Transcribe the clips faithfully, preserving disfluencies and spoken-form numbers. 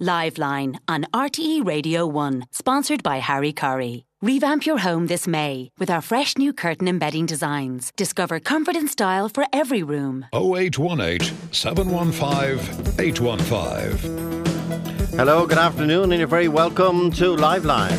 Liveline on R T E Radio one, sponsored by Harry Corrie. Revamp your home this May with our fresh new curtain embedding designs. Discover comfort and style for every room. oh eight one eight, seven one five, eight one five. Hello, good afternoon, and you're very welcome to Liveline.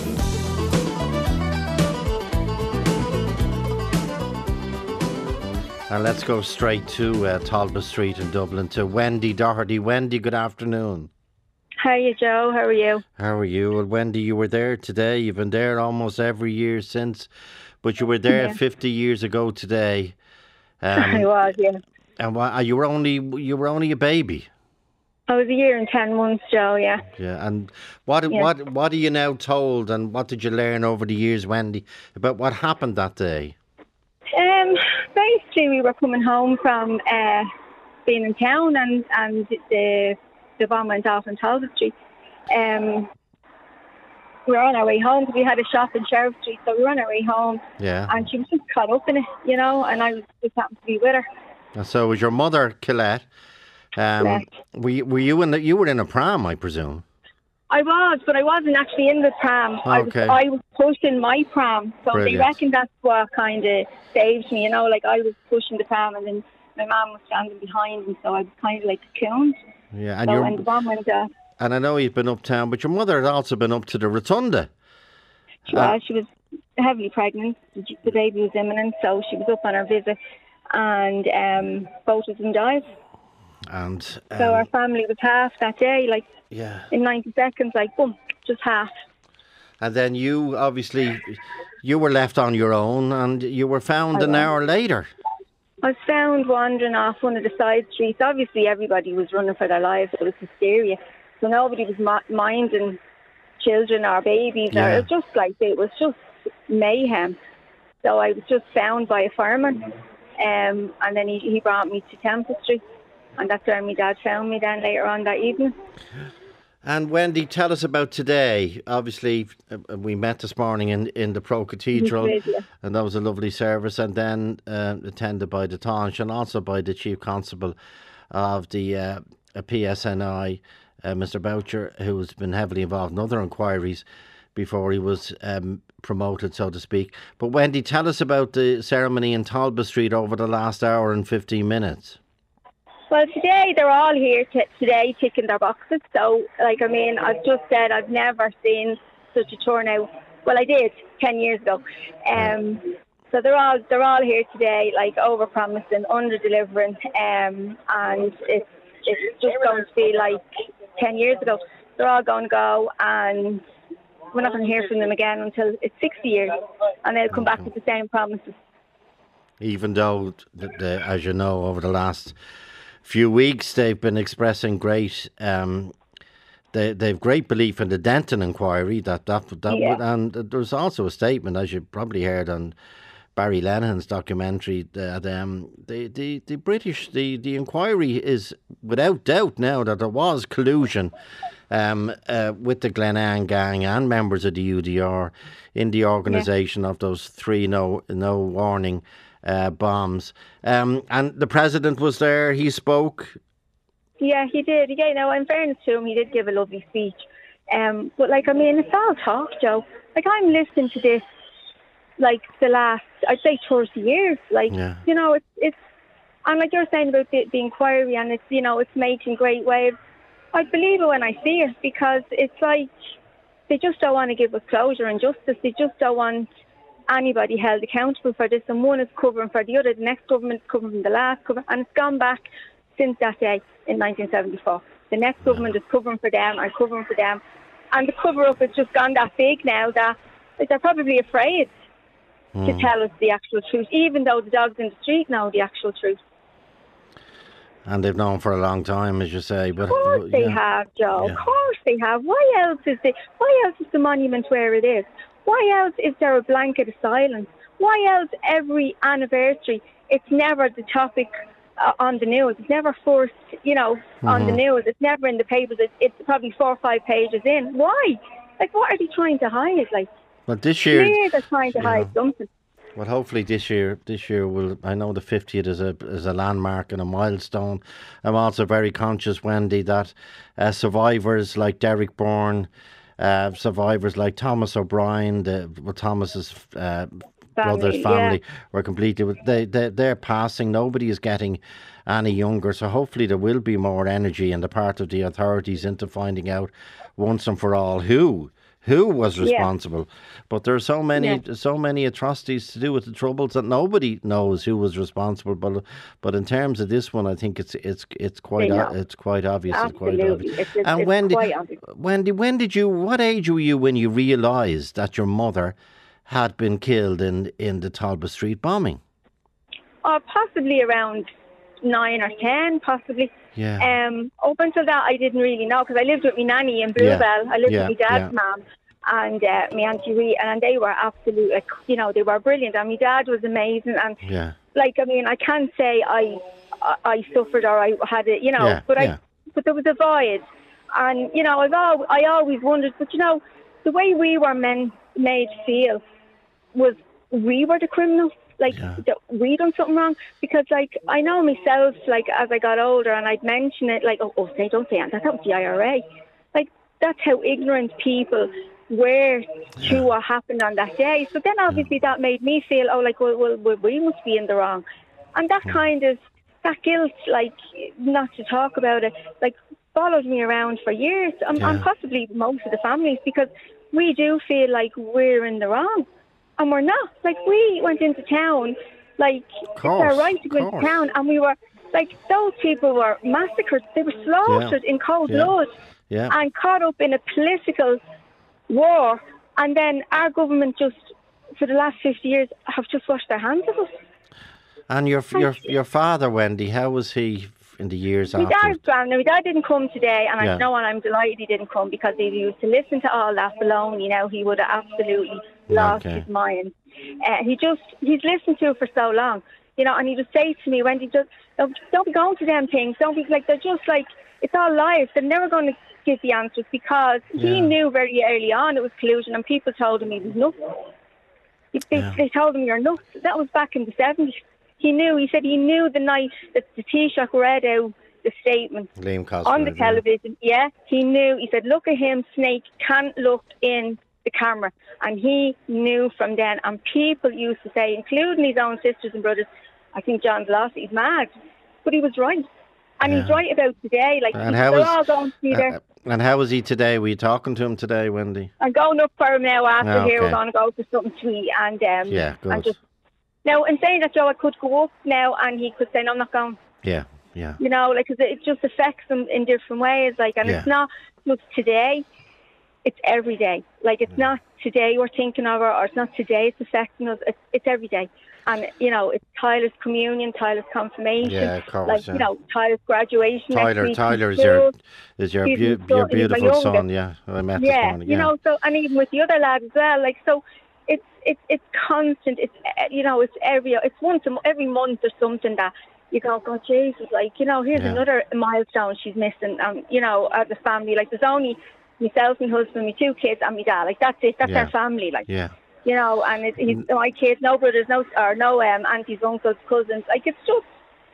And let's go straight to uh, Talbot Street in Dublin to Wendy Doherty. Wendy, good afternoon. How are you, Joe? How are you? How are you? Well, Wendy, you were there today. You've been there almost every year since, but you were there yeah. fifty years ago today. Um, I was, yeah. And what, you were only you were only a baby. I was a year and ten months, Joe. Yeah. Yeah. And what yeah. what what are you now told, and what did you learn over the years, Wendy, about what happened that day? Um, basically, we were coming home from uh, being in town, and and the. the bomb went off on Talbot Street. Um, we were on our way home because we had a shop in Sheriff Street, so we were on our way home. Yeah. And she was just caught up in it, you know, and I was just happened to be with her. And so it was your mother, Colette. Um, Correct. were you, were you in the, you were in a pram, I presume? I was, but I wasn't actually in the pram. Okay. I was, I was pushing my pram, so Brilliant. they reckon that's what kind of saved me, you know, like I was pushing the pram and then my mum was standing behind me, so I was kind of like cocooned. Yeah, and so you're, when the bomb went off. And I know you've been uptown, but your mother had also been up to the Rotunda. She was. She was heavily pregnant. The baby was imminent, so she was up on her visit, and um, both of them died. And um, so our family was half that day, like yeah. in ninety seconds, like boom, just half. And then you, obviously, you were left on your own, and you were found I an was. hour later. I was found wandering off one of the side streets. Obviously, everybody was running for their lives. It was hysteria. So nobody was mi- minding children or babies. Yeah. Or it was just like, it was just mayhem. So I was just found by a fireman. Um, and then he, he brought me to Temple Street. And that's where my dad found me then later on that evening. And Wendy, tell us about today. Obviously, uh, we met this morning in, in the Pro Cathedral, did, yeah. and that was a lovely service. And then uh, attended by the Taoiseach and also by the Chief Constable of the uh, P S N I, uh, Mister Boucher, who's been heavily involved in other inquiries before he was um, promoted, so to speak. But Wendy, tell us about the ceremony in Talbot Street over the last hour and fifteen minutes. Well, today they're all here t- today ticking their boxes. So, like, I mean, I've just said I've never seen such a turnout. Well, I did ten years ago. Um, so they're all they're all here today, like over promising, under delivering, um, and it's it's just going to be like ten years ago. They're all going to go, and we're not going to hear from them again until it's sixty years, and they'll come back with the same promises. Even though, the, the, as you know, over the last few weeks they've been expressing great um they they've great belief in the Denton inquiry that that, that yeah. would, and there's also a statement, as you probably heard on Barry Lenihan's documentary, that um the, the, the British the, the inquiry is without doubt now that there was collusion um uh, with the Glenanne gang and members of the U D R in the organisation yeah. of those three no no warning Uh, bombs. Um, and the president was there, he spoke. Yeah, he did. Yeah, you know, in fairness to him, he did give a lovely speech. Um, but, like, I mean, it's all talk, Joe. Like, I'm listening to this, like, the last, I'd say thirty years. Like, yeah. you know, it's, it's, and like you're saying about the, the inquiry, and it's, you know, it's making great waves. I believe it when I see it, because it's like, they just don't want to give us closure and justice. They just don't want anybody held accountable for this, and one is covering for the other. The next government is covering from the last government, and it's gone back since that day in nineteen seventy-four. The next government is covering for them and covering for them, and the cover-up has just gone that big now that like, they're probably afraid mm. to tell us the actual truth, even though the dogs in the street know the actual truth. And they've known for a long time, as you say. But of course they yeah. have, Joe. Yeah. Of course they have. Why else is the Why else is the monument where it is? Why else is there a blanket of silence? Why else every anniversary it's never the topic uh, on the news? It's never first, you know, mm-hmm. on the news. It's never in the papers. It's, it's probably four or five pages in. Why? Like, what are they trying to hide? Like, but this year, clear they're trying to yeah. hide something. Well, hopefully this year, this year will. I know the fiftieth is a is a landmark and a milestone. I'm also very conscious, Wendy, that uh, survivors like Derek Bourne, uh, survivors like Thomas O'Brien, the well, Thomas's uh, brother's family, yeah. were completely. They they they're passing. Nobody is getting any younger. So hopefully there will be more energy on the part of the authorities into finding out once and for all who. Who was responsible? Yeah. But there are so many, yeah. so many atrocities to do with the Troubles that nobody knows who was responsible. But, but in terms of this one, I think it's it's it's quite o- it's quite obvious. Absolutely. It's quite obvious. It's, it's, and it's when did obvious. Wendy, when did you? What age were you when you realised that your mother had been killed in in the Talbot Street bombing? Oh, possibly around nine or ten, possibly. Yeah. Um, up until that, I didn't really know because I lived with my nanny in Bluebell. Yeah. I lived yeah. with my dad's yeah. mum and uh, my auntie Ree, and they were absolute, like, you know, they were brilliant. And my dad was amazing. And yeah. like, I mean, I can't say I, I, I suffered or I had it, you know, yeah. but I, yeah. but there was a void, and you know, I've al- I always wondered, but you know, the way we were men made feel was we were the criminals. Like, yeah. we done something wrong. Because, like, I know myself, like, as I got older and I'd mention it, like, oh, oh say, don't say that, that was the I R A. Like, that's how ignorant people were yeah. to what happened on that day. So then, obviously, yeah. that made me feel, oh, like, well, well, well, we must be in the wrong. And that yeah. kind of, that guilt, like, not to talk about it, like, followed me around for years, and, yeah. and possibly most of the families, because we do feel like we're in the wrong. And we're not. Like, we went into town, like, course, it's our right to go into town, and we were, like, those people were massacred. They were slaughtered yeah. in cold yeah. blood yeah. and caught up in a political war. And then our government just, for the last fifty years, have just washed their hands of us. And your your your father, Wendy, how was he in the years my after? Dad's grand. Now, my dad didn't come today, and yeah. I know, and I'm delighted he didn't come, because if he used to listen to all that baloney, you know, he would have absolutely lost okay. his mind. Uh, he just, he's listened to it for so long, you know, and he would say to me, Wendy, just, don't, don't be going to them things, don't be, like, they're just like, it's all lies, they're never going to give the answers, because yeah. he knew very early on it was collusion, and people told him he was nuts. They, yeah. they told him, you're nuts. That was back in the seventies. He knew, he said he knew the night that the Taoiseach read out the statement Liam Cosgrave, on the television. Yeah. yeah, he knew. He said, look at him, Snake can't look in the camera. And he knew from then. And people used to say, including his own sisters and brothers, I think John's lost it, he's mad. But he was right. And yeah. he's right about today. Like, and they're how was, all going to be there. Uh, and how was he today? Were you talking to him today, Wendy? I'm going up for him now after oh, okay. here. We're going to go for something sweet. And, um, yeah, good. and just, now, in saying that, Joe, I could go up now and he could say, no, I'm not going. Yeah, yeah. You know, like, 'cause it just affects them in different ways. Like, and yeah. it's not just today, it's every day. Like, it's yeah. not today we're thinking of it, or it's not today it's affecting us. It's, it's every day. And, you know, it's Tyler's communion, Tyler's confirmation. Yeah, of course. Like, yeah. you know, Tyler's graduation. Tyler, next Tyler week. is your, is your, He's bu- your beautiful son, youngest. yeah. I met yeah, this morning. you yeah, know, so, and even with the other lads as well, like, so it's, it's, it's constant. It's, uh, you know, it's every, it's once, a, every month or something that you go, God, Jesus, like, you know, here's yeah. another milestone she's missing. Um, you know, as a family, like, there's only myself, my husband, my two kids, and my dad. Like, that's it. That's yeah. our family. Like, yeah. you know, and it, he's, my kids, no brothers, no or no um, aunties, uncles, cousins. Like, it's just,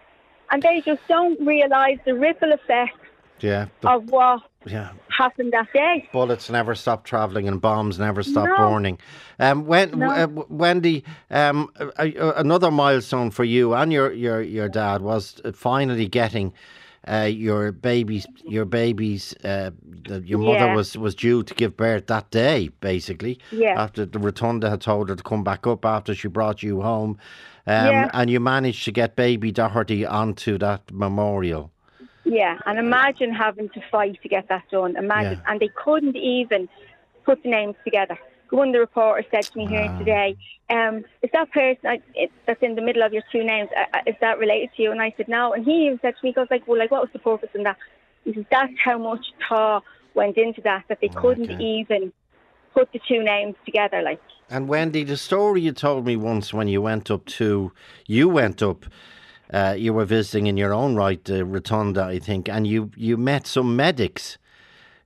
and they just don't realise the ripple effect yeah, of what yeah. happened that day. Bullets never stop travelling and bombs never stop no. burning. Um, when, no. uh, Wendy, um, uh, uh, another milestone for you and your, your, your dad was finally getting uh, your baby's your baby's uh, the, your mother yeah. was, was due to give birth that day, basically. Yeah. After the Rotunda had told her to come back up after she brought you home, um, yeah. and you managed to get baby Doherty onto that memorial. Yeah, and imagine having to fight to get that done. Imagine, yeah. and they couldn't even put the names together. One of the reporters said to me wow. here today, um, is that person uh, it, that's in the middle of your two names, uh, is that related to you? And I said, no. And he even said to me, he goes like, well, like, what was the purpose in that? He says, that's how much thought went into that, that they couldn't okay. even put the two names together. Like. And Wendy, the story you told me once when you went up to, you went up, uh, you were visiting in your own right, uh, Rotunda, I think, and you, you met some medics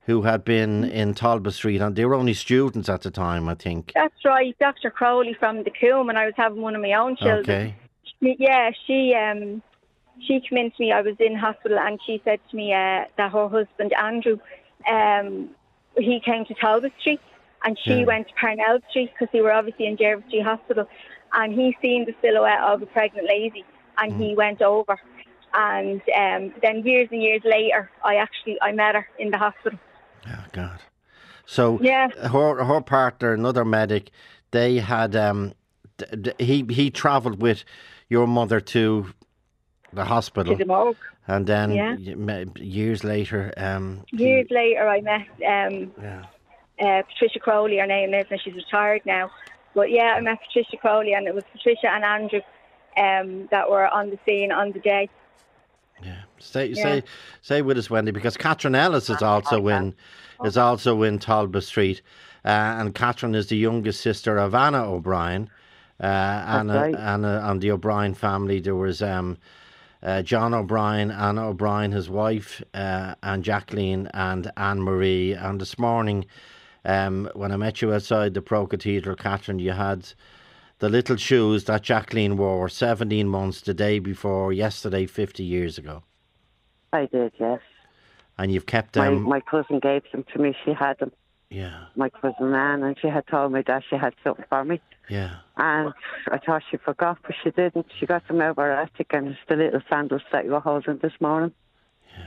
who had been in Talbot Street, and they were only students at the time, I think. That's right, Doctor Crowley from the Coombe, and I was having one of my own children. Okay. She, yeah, she um, she came in to me. I was in hospital, and she said to me uh, that her husband Andrew, um, he came to Talbot Street, and she Yeah. went to Parnell Street because they were obviously in Jervis Street Hospital, and he seen the silhouette of a pregnant lady, and mm. he went over, and um, then years and years later, I actually I met her in the hospital. Oh God! So yeah. her her partner, another medic, they had um, d- d- he he travelled with your mother to the hospital, to the morgue, and then yeah. y- years later, um, years he, later, I met um, yeah. uh, Patricia Crowley. Her name is, and she's retired now. But yeah, I met Patricia Crowley, and it was Patricia and Andrew um, that were on the scene on the day. Yeah, stay, yeah. stay, stay with us, Wendy, because Catherine Ellis is also in, is also in Talbot Street, uh, and Catherine is the youngest sister of Anna O'Brien, uh, Anna, right. Anna, and the O'Brien family. There was um, uh, John O'Brien, Anna O'Brien, his wife, uh, and Jacqueline and Anne Marie. And this morning, um, when I met you outside the Pro Cathedral, Catherine, you had the little shoes that Jacqueline wore seventeen months the day before yesterday, fifty years ago. I did, yes. And you've kept my, them. My cousin gave them to me. She had them. Yeah. My cousin Anne, and she had told me that she had something for me. Yeah. And I thought she forgot, but she didn't. She got them out of her attic, and it's the little sandals that you were holding this morning. Yeah.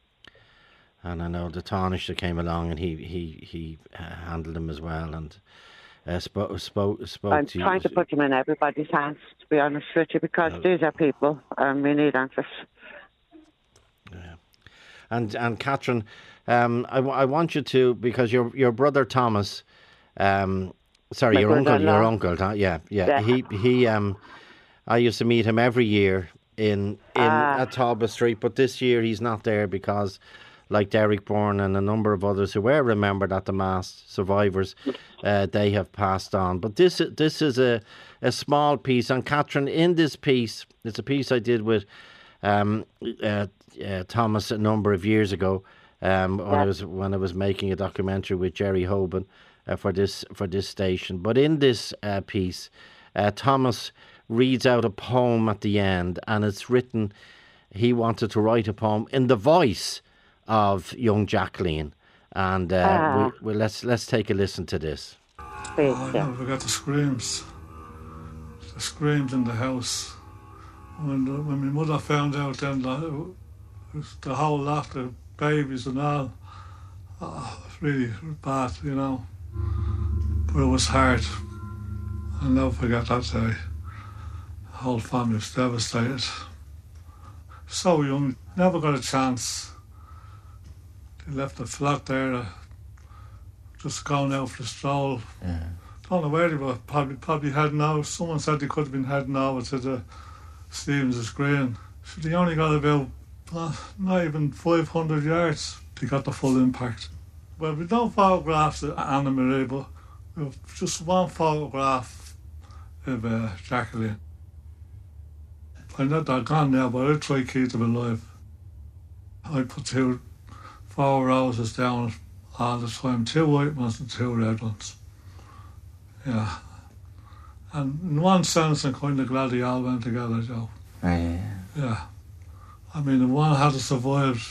And I know the tarnish that came along, and he he he uh, handled them as well, and uh, spoke spoke spoke I'm to trying you. to put them in everybody's hands, to be honest with you, because No. these are people, and we need answers. Yeah. And and Catherine, um, I, I want you to, because your your brother Thomas, um, sorry, My your uncle, brother-in-law. your uncle, huh? yeah, yeah, Yeah. he he um, I used to meet him every year in in Ah. at Talbot Street, but this year he's not there because, like Derek Bourne and a number of others who were remembered at the Mass, survivors, uh, they have passed on. But this this is a a small piece, and Catherine, in this piece, it's a piece I did with um, uh, uh, Thomas a number of years ago, um, when Yeah. I was when I was making a documentary with Jerry Hoban uh, for this for this station. But in this uh, piece, uh, Thomas reads out a poem at the end, and it's written. He wanted to write a poem in the voice of young Jacqueline, and uh, Ah. we, we, let's let's take a listen to this. Please, Oh, I yeah. never forgot the screams. The screams in the house. When the, when my mother found out, then the, the whole lot, the babies and all, oh, it was really bad, you know. But it was hard. I'll never forget that day. The whole family was devastated. So young, never got a chance. They left the flat there, uh, just going out for a stroll. Yeah. Don't know where they were, probably, probably heading out. Someone said they could have been heading over to the Stevens' Green. So they only got about, uh, not even five hundred yards. They got the full impact. Well, we don't photograph of Anna Marie, but we have just one photograph of uh, Jacqueline. I know they're gone now, but I try to keep them alive. I put two, four roses down all the time, two white ones and two red ones. Yeah. And in one sense, I'm kind of glad they all went together, Joe. Oh, yeah. Yeah. I mean, if one had survived,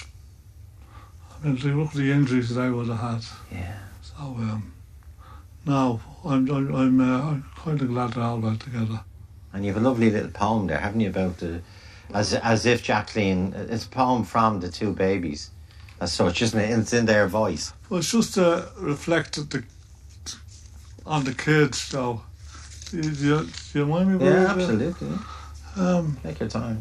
I mean, look at the injuries they would have had. Yeah. So, um, no, I'm, I'm, I'm, uh, I'm kind of glad they all went together. And you have a lovely little poem there, haven't you, about the, as as if Jacqueline, it's a poem from the two babies, as such, isn't it? It's in their voice. Well, it's just to reflect the, on the kids, though. Do you, do you, do you mind me? Yeah, about it? absolutely. Um, Take your time.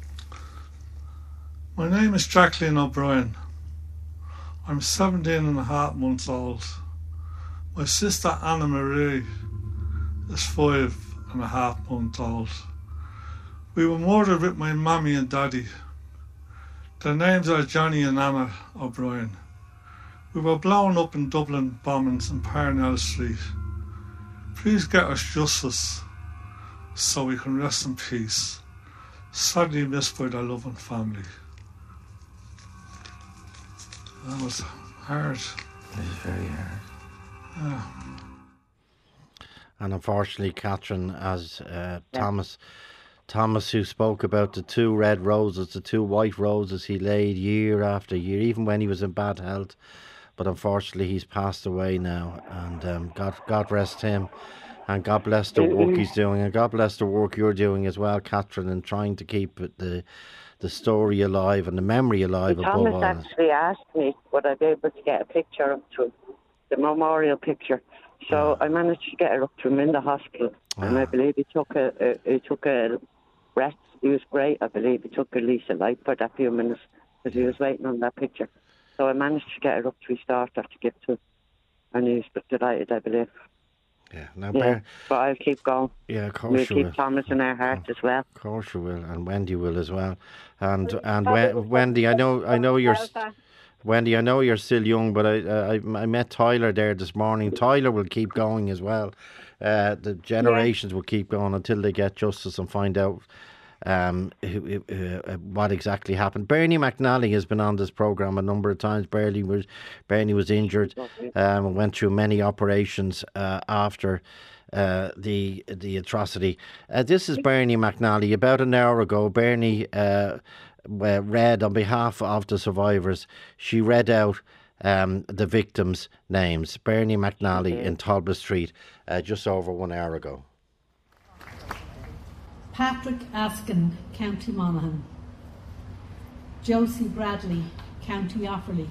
My name is Jacqueline O'Brien. I'm seventeen and a half months old. My sister Anna Marie is five and a half months old. We were murdered with my mammy and daddy. Their names are Johnny and Anna O'Brien. We were blown up in Dublin bombings in Parnell Street. Please get us justice so we can rest in peace. Sadly missed by their loving family. That was hard. It's very hard. Yeah. And unfortunately, Catherine, as uh, yeah. Thomas, Thomas, who spoke about the two red roses, the two white roses he laid year after year, even when he was in bad health. But unfortunately, he's passed away now, and um, God, God rest him, and God bless the work he's doing, and God bless the work you're doing as well, Catherine, in trying to keep the the story alive and the memory alive. Well, above Thomas all. actually asked me would I be able to get a picture up to him, the memorial picture. So yeah. I managed to get it up to him in the hospital, ah. and I believe he took a, a he took a rest. He was great. I believe he took a lease of life for that few minutes because he was waiting on that picture. So I managed to get it up to his daughter to give to him, and he was delighted, I believe. Yeah, now, yeah, Bear, but I'll keep going. Yeah, of course we'll you keep will. Thomas in our heart as well. Of course you will, and Wendy will as well. And and when, Wendy, I know I know you're Wendy, I know you're still young, but I I, I met Tyler there this morning. Tyler will keep going as well. Uh, the generations yeah. will keep going until they get justice and find out um, who, uh, what exactly happened. Bernie McNally has been on this programme a number of times. Bernie was Bernie was injured um, and went through many operations uh, after uh, the the atrocity. Uh, this is Bernie McNally. About an hour ago, Bernie uh, read on behalf of the survivors. She read out um, the victims' names. Bernie McNally mm-hmm. in Talbot Street uh, just over one hour ago. Patrick Askin, County Monaghan. Josie Bradley, County Offaly.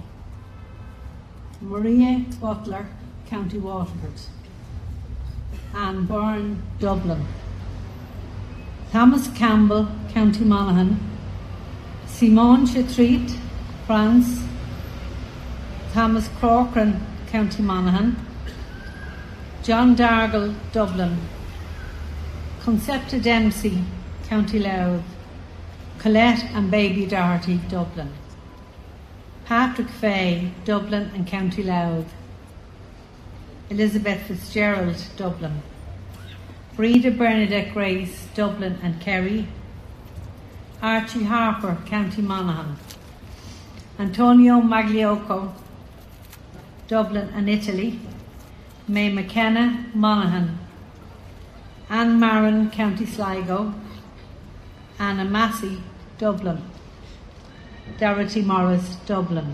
Maria Butler, County Waterford. Anne Byrne, Dublin. Thomas Campbell, County Monaghan. Simone Chetrit, France. Thomas Corcoran, County Monaghan. John Dargle, Dublin. Concepta Dempsey, County Louth. Colette and Baby Doherty, Dublin. Patrick Fay, Dublin and County Louth. Elizabeth Fitzgerald, Dublin. Breda Bernadette Grace, Dublin and Kerry. Archie Harper, County Monaghan. Antonio Magliocco, Dublin and Italy. May McKenna, Monaghan. Anne Marin, County Sligo. Anna Massey, Dublin. Dorothy Morris, Dublin.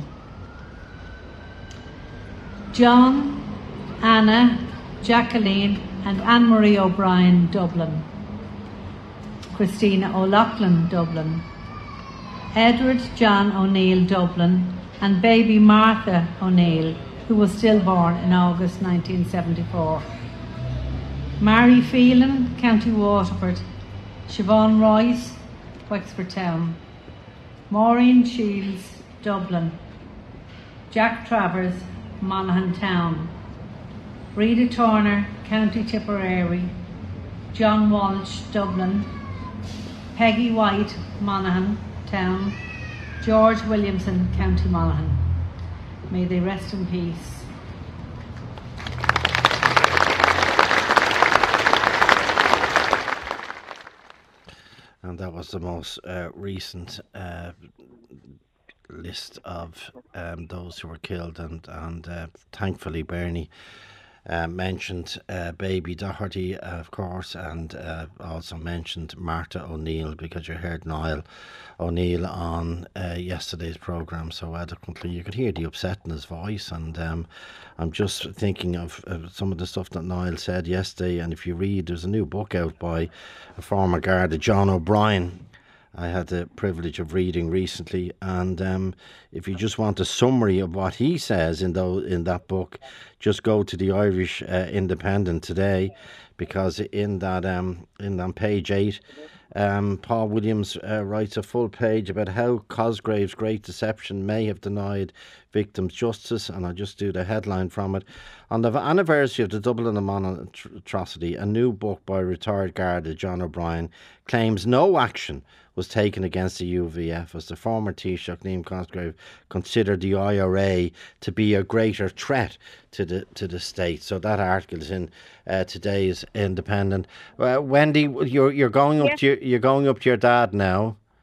John, Anna, Jacqueline and Anne-Marie O'Brien, Dublin. Christina O'Loughlin, Dublin. Edward John O'Neill, Dublin, and baby Martha O'Neill, who was stillborn in August nineteen seventy-four. Mary Phelan, County Waterford. Siobhan Royce, Wexford Town. Maureen Shields, Dublin. Jack Travers, Monaghan Town. Rita Turner, County Tipperary. John Walsh, Dublin. Peggy White, Monaghan Town. George Williamson, County Monaghan. May they rest in peace. And that was the most uh, recent uh, list of um, those who were killed, and and uh, thankfully Bernie uh, mentioned uh, Baby Doherty, uh, of course, and uh, also mentioned Martha O'Neill, because you heard Niall O'Neill on uh, yesterday's programme so eloquently. You could hear the upset in his voice, and um, I'm just thinking of, of some of the stuff that Niall said yesterday. And if you read, there's a new book out by a former Garda, John O'Brien, I had the privilege of reading recently, and um, if you just want a summary of what he says in, the, in that book, just go to the Irish uh, Independent today, because in that um, in on page eight, um, Paul Williams uh, writes a full page about how Cosgrave's great deception may have denied victims justice, and I'll just do the headline from it. On the anniversary of the Dublin and Monaghan atrocity, a new book by retired Garda John O'Brien claims no action was taken against the U V F, as the former Taoiseach Liam Cosgrave considered the I R A to be a greater threat to the to the state. So that article is in uh, today's Independent. Uh, Wendy, you're you're going up yes. to your, you're going up to your dad now.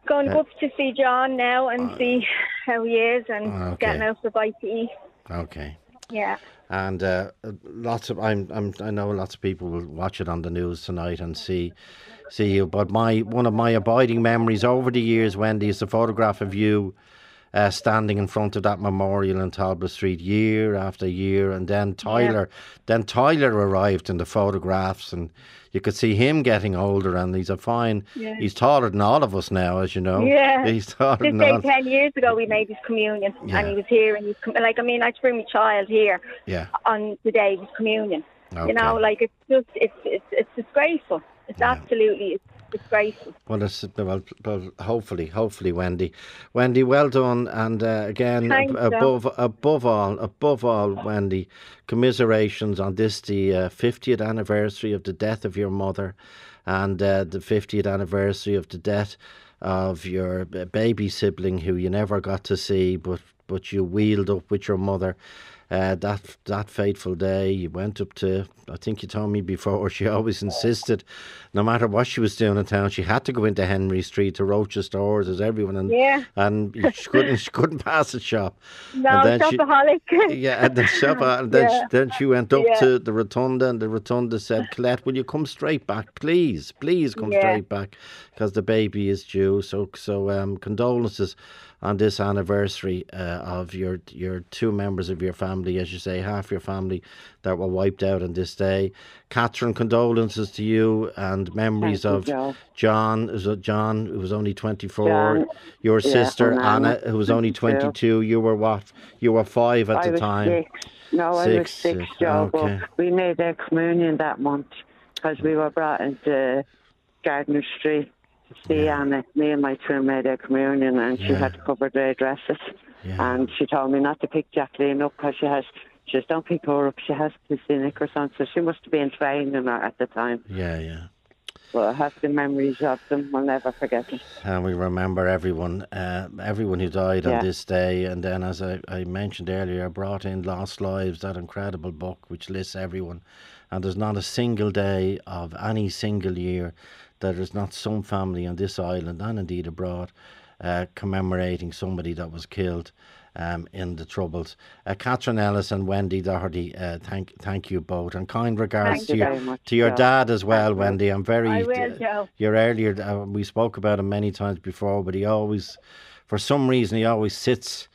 Going Uh, up to see John now and see how he is and Okay. getting out for a bite to eat. Okay. Yeah. And uh, lots of I'm, I'm I know lots of people will watch it on the news tonight and see see you. But my one of my abiding memories over the years, Wendy, is the photograph of you uh, standing in front of that memorial in Talbot Street year after year. And then Tyler, then Tyler arrived in the photographs, and you could see him getting older. And he's a fine. Yeah. He's taller than all of us now, as you know. Yeah. He's taller This than day all. ten years ago we made his communion Yeah. and he was here and he's com- like I mean I had to bring my child here Yeah. on the day of his communion. Okay. You know, like it's just it's it's it's disgraceful. It's absolutely it's disgraceful. Well, it's, well, well, hopefully, hopefully, Wendy. Wendy, well done. And uh, again, Thanks, ab- Joe. above above all, above all, Wendy, commiserations on this, the uh, fiftieth anniversary of the death of your mother and uh, the fiftieth anniversary of the death of your b- baby sibling who you never got to see, but, but you wheeled up with your mother. Uh, that that fateful day, you went up to, I think you told me before, she always insisted, no matter what she was doing in town, she had to go into Henry Street to Roach's stores as everyone, and Yeah. and she couldn't she couldn't pass the shop. No, and then she, shopaholic. yeah, and then shop, and then Yeah. she, then she went up Yeah. to the rotunda, and the rotunda said, "Colette, will you come straight back, please, please come Yeah. straight back, because the baby is due." So so um, condolences on this anniversary uh, of your your two members of your family, as you say, half your family that were wiped out on this day. Catherine, condolences to you and memories Thank you, of Joe. John. Is it John, who was only twenty-four. John, Your yeah, sister and Anna, Anna, who was only twenty-two. twenty-two. You were what? You were five at I the was time. six. No, I was Six, six, six, Joe. okay. But we made their communion that month because we were brought into Gardner Street to see Yeah. Anna. Me and my twin made their communion, and she Yeah. had to cover their dresses. Yeah. And she told me not to pick Jacqueline up because she has. She says, "Don't pick her up. She has to see knickers on." So she must have been training her at the time. Yeah, yeah. But I have the memories of them. I'll never forget them. And we remember everyone, uh, everyone who died Yeah. on this day. And then, as I, I mentioned earlier, I brought in Lost Lives, that incredible book which lists everyone. And there's not a single day of any single year that there's not some family on this island and indeed abroad uh, commemorating somebody that was killed um, in the Troubles. Uh, Catherine Ellis and Wendy Doherty, uh, thank thank you both. And kind regards Thank to you your very much, to your Joe. dad as well, Thank you. Wendy. I'm very. I will, uh, Joe. Your earlier, uh, we spoke about him many times before, but he always, for some reason, he always sits.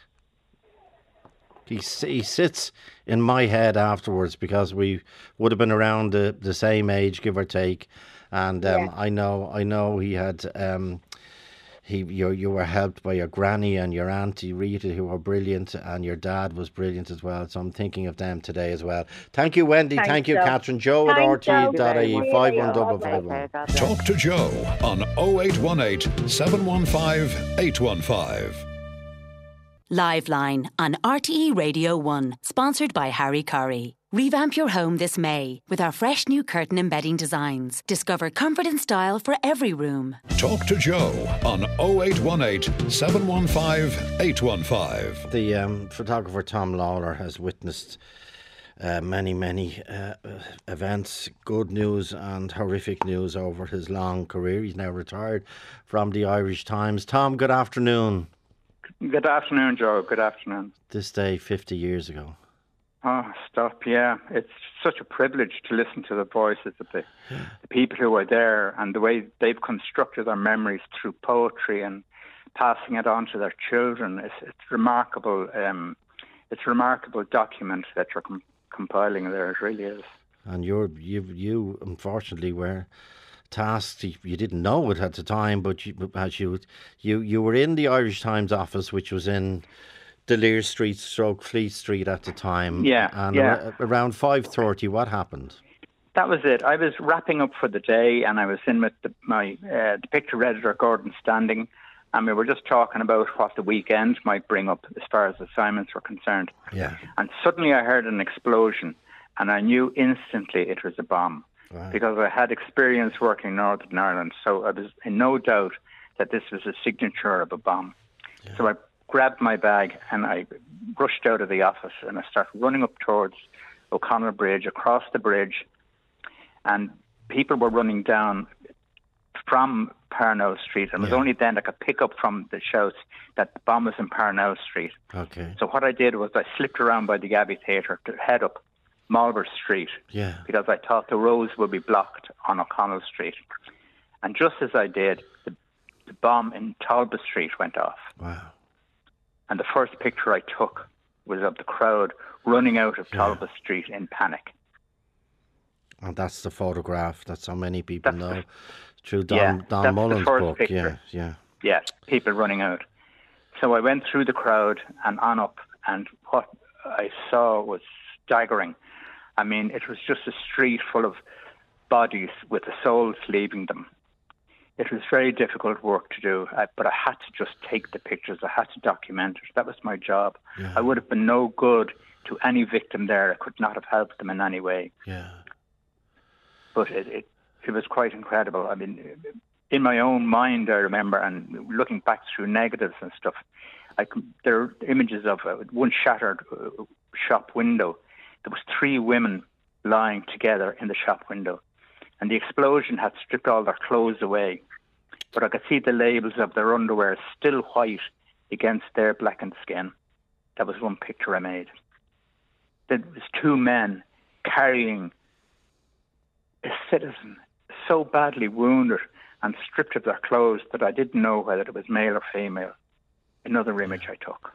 He s- he sits in my head afterwards because we would have been around the, the same age, give or take, and um, Yeah. I know I know he had. Um, He, you, you were helped by your granny and your auntie Rita, who were brilliant, and your dad was brilliant as well. So I'm thinking of them today as well. Thank you, Wendy. Thanks, Thank you, Joe. Catherine. Joe at Thanks, R T Joe. dot I E Thank you five very one much. double five one. Okay, God bless. Talk to Joe on oh eight one eight, seven one five, eight one five. Liveline on R T E Radio one, sponsored by Harry Curry. Revamp your home this May with our fresh new curtain and bedding designs. Discover comfort and style for every room. Talk to Joe on oh eight one eight, seven one five, eight one five. The um, photographer Tom Lawler has witnessed uh, many, many uh, uh, events, good news and horrific news over his long career. He's now retired from the Irish Times. Tom, good afternoon. Good afternoon, Joe. Good afternoon. This day fifty years ago. Oh, stop, yeah. It's such a privilege to listen to the voices of the, the people who were there and the way they've constructed their memories through poetry and passing it on to their children. It's, it's remarkable. Um, it's a remarkable document that you're com- compiling there. It really is. And you're, you, you unfortunately were tasked. You, you didn't know it at the time, but you, as you, you, you were in the Irish Times office, which was in Delir Street, stroke Fleet Street at the time. Yeah, And yeah. ar- around five thirty, what happened? That was it. I was wrapping up for the day and I was in with the, my uh, the picture editor, Gordon Standing, and we were just talking about what the weekend might bring up as far as assignments were concerned. Yeah. And suddenly I heard an explosion and I knew instantly it was a bomb. Right. Because I had experience working in Northern Ireland, so I was in no doubt that this was a signature of a bomb. Yeah. So I grabbed my bag and I rushed out of the office and I started running up towards O'Connell Bridge, across the bridge, and people were running down from Parnell Street, and it was Yeah. only then I could pick up from the shouts that the bomb was in Parnell Street. Okay. So what I did was I slipped around by the Abbey Theatre to head up Marlborough Street Yeah. because I thought the roads would be blocked on O'Connell Street. And just as I did, the, the bomb in Talbot Street went off. Wow. And the first picture I took was of the crowd running out of Yeah. Talbot Street in panic. And that's the photograph that so many people That's know the- through Don, Yeah, Don that's the Mullen's first book. picture. Yeah, yeah. Yeah, people running out. So I went through the crowd and on up, and what I saw was staggering. I mean, it was just a street full of bodies with the souls leaving them. It was very difficult work to do, I, but I had to just take the pictures. I had to document it. That was my job. Yeah. I would have been no good to any victim there. I could not have helped them in any way. Yeah. But it, it, it was quite incredible. I mean, in my own mind, I remember, and looking back through negatives and stuff, I could, there are images of uh, one shattered uh, shop window. There was three women lying together in the shop window, and the explosion had stripped all their clothes away. But I could see the labels of their underwear still white against their blackened skin. That was one picture I made. There was two men carrying a citizen so badly wounded and stripped of their clothes that I didn't know whether it was male or female. Another image I took.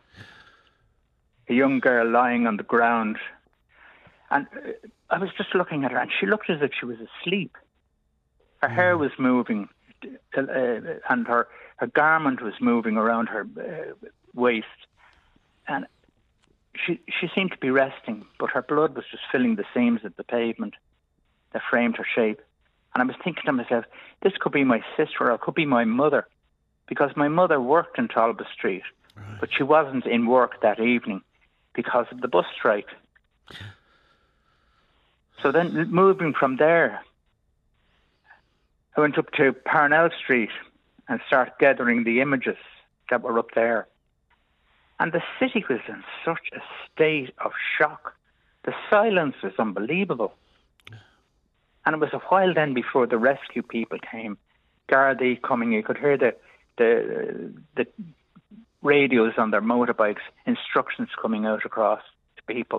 A young girl lying on the ground, and uh, I was just looking at her, and she looked as if she was asleep. Her hair was moving, uh, and her, her garment was moving around her uh, waist, and she she seemed to be resting, but her blood was just filling the seams of the pavement that framed her shape. And I was thinking to myself, this could be my sister or it could be my mother, because my mother worked in Talbot Street, right. but she wasn't in work that evening because of the bus strike. So then moving from there, I went up to Parnell Street and started gathering the images that were up there. And the city was in such a state of shock. The silence was unbelievable. And it was a while then before the rescue people came. Gardaí coming, you could hear the, the, the radios on their motorbikes, instructions coming out across to people.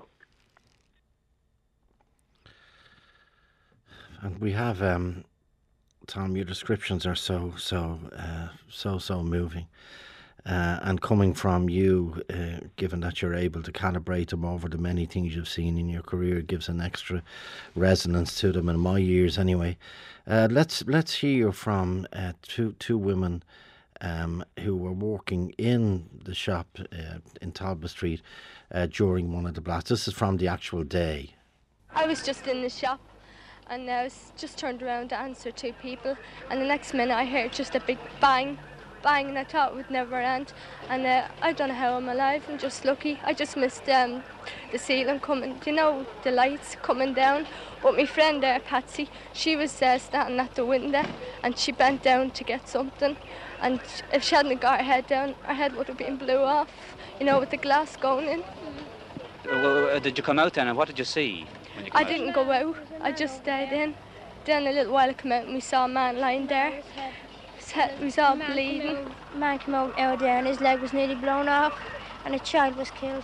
And we have, um, Tom, your descriptions are so, so, uh, so, so moving. Uh, and coming from you, uh, given that you're able to calibrate them over the many things you've seen in your career, it gives an extra resonance to them. In my years, anyway, uh, let's let's hear from uh, two two women um, who were walking in the shop uh, in Talbot Street uh, during one of the blasts. This is from the actual day. I was just in the shop, and I was just turned around to answer two people, and the next minute I heard just a big bang. Bang, and I thought it would never end, and uh, I don't know how I'm alive. I'm just lucky. I just missed um, the ceiling coming, you know, the lights coming down. But my friend there, uh, Patsy, she was uh, standing at the window, and she bent down to get something, and if she hadn't got her head down, her head would have been blew off, you know, with the glass going in. Well, uh, did you come out then, and what did you see when you came I out? didn't go out. I just stayed in. Then a little while I came out, and we saw a man lying there. He was all bleeding. A man came out, out there and his leg was nearly blown off, and a child was killed.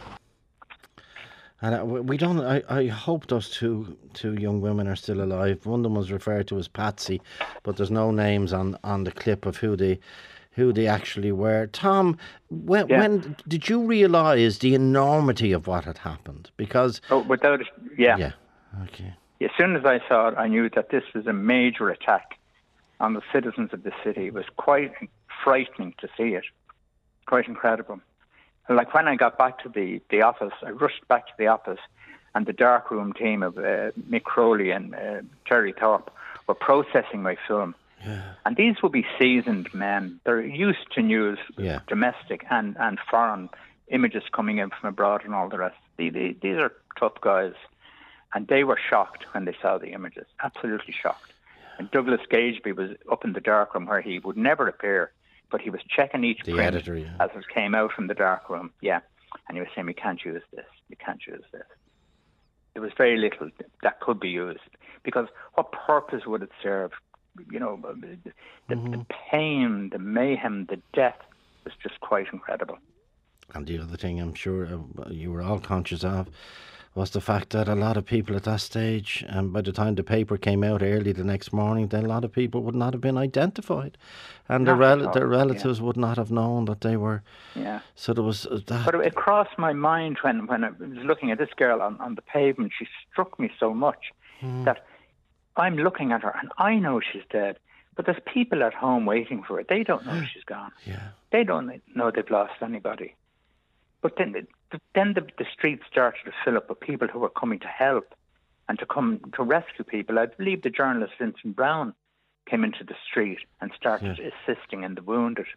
And uh, we don't. I, I hope those two two young women are still alive. One of them was referred to as Patsy, but there's no names on, on the clip of who they who they actually were. Tom, when yeah. when did you realise the enormity of what had happened? Because oh, without it, yeah, yeah, okay. As soon as I saw it, I knew that this was a major attack on the citizens of the city. It was quite frightening to see it, quite incredible. Like when I got back to the, the office, I rushed back to the office, and the darkroom team of uh, Mick Crowley and uh, Terry Thorpe were processing my film. Yeah. And these will be seasoned men. They're used to news, yeah. domestic and, and foreign images coming in from abroad and all the rest. They, they, these are tough guys. And they were shocked when they saw the images, absolutely shocked. And Douglas Gageby was up in the darkroom where he would never appear, but he was checking each the print editor, yeah. as it came out from the darkroom. Yeah, and he was saying, "We can't use this. We can't use this." There was very little that could be used because what purpose would it serve? you know, the, mm-hmm. the pain, the mayhem, the death was just quite incredible. And the other thing I'm sure uh, you were all conscious of was the fact that a lot of people at that stage, and by the time the paper came out early the next morning, then a lot of people would not have been identified, and their, rel- their relatives yeah. would not have known that they were. Yeah. So there was uh, that. But it crossed my mind when, when I was looking at this girl on, on the pavement. She struck me so much mm. that I'm looking at her and I know she's dead, but there's people at home waiting for her. They don't know she's gone. Yeah. They don't know they've lost anybody. But then, the, then the, the streets started to fill up with people who were coming to help and to come to rescue people. I believe the journalist Vincent Brown came into the street and started yeah. assisting in the wounded.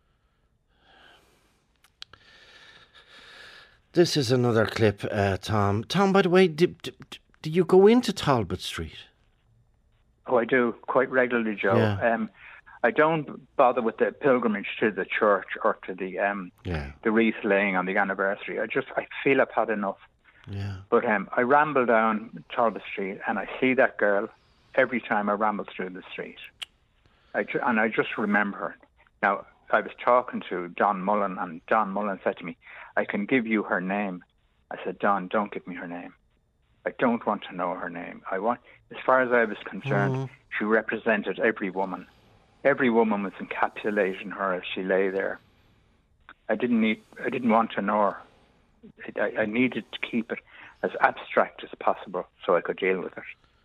This is another clip, uh, Tom. Tom, by the way, did, did, did you go into Talbot Street? Oh, I do, quite regularly, Joe. Yeah. Um, I don't bother with the pilgrimage to the church or to the um, yeah. the wreath laying on the anniversary. I just I feel I've had enough. Yeah. But um, I ramble down Talbot Street and I see that girl every time I ramble through the street. I ju- and I just remember her. Now, I was talking to Don Mullen, and Don Mullen said to me, I can give you her name. I said, Don, don't give me her name. I don't want to know her name. I want, as far as I was concerned, mm. she represented every woman. Every woman was encapsulated in her as she lay there. I didn't need. I didn't want to know her. I, I needed to keep it as abstract as possible so I could deal with it.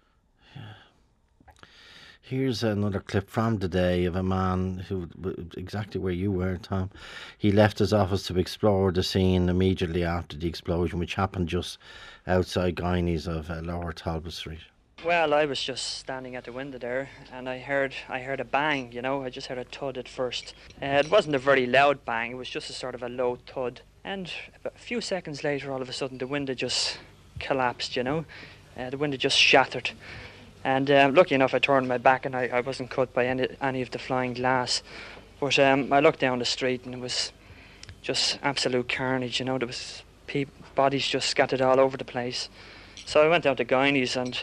Yeah. Here's another clip from the day of a man who, exactly where you were, Tom. He left his office to explore the scene immediately after the explosion, which happened just outside Guineas of uh, Lower Talbot Street. Well, I was just standing at the window there, and I heard I heard a bang, you know. I just heard a thud at first. Uh, it wasn't a very loud bang, it was just a sort of a low thud. And a few seconds later, all of a sudden, the window just collapsed, you know. Uh, the window just shattered. And um, lucky enough, I turned my back and I, I wasn't cut by any, any of the flying glass. But um, I looked down the street and it was just absolute carnage, you know. There was pe- bodies just scattered all over the place. So I went down to Guineas and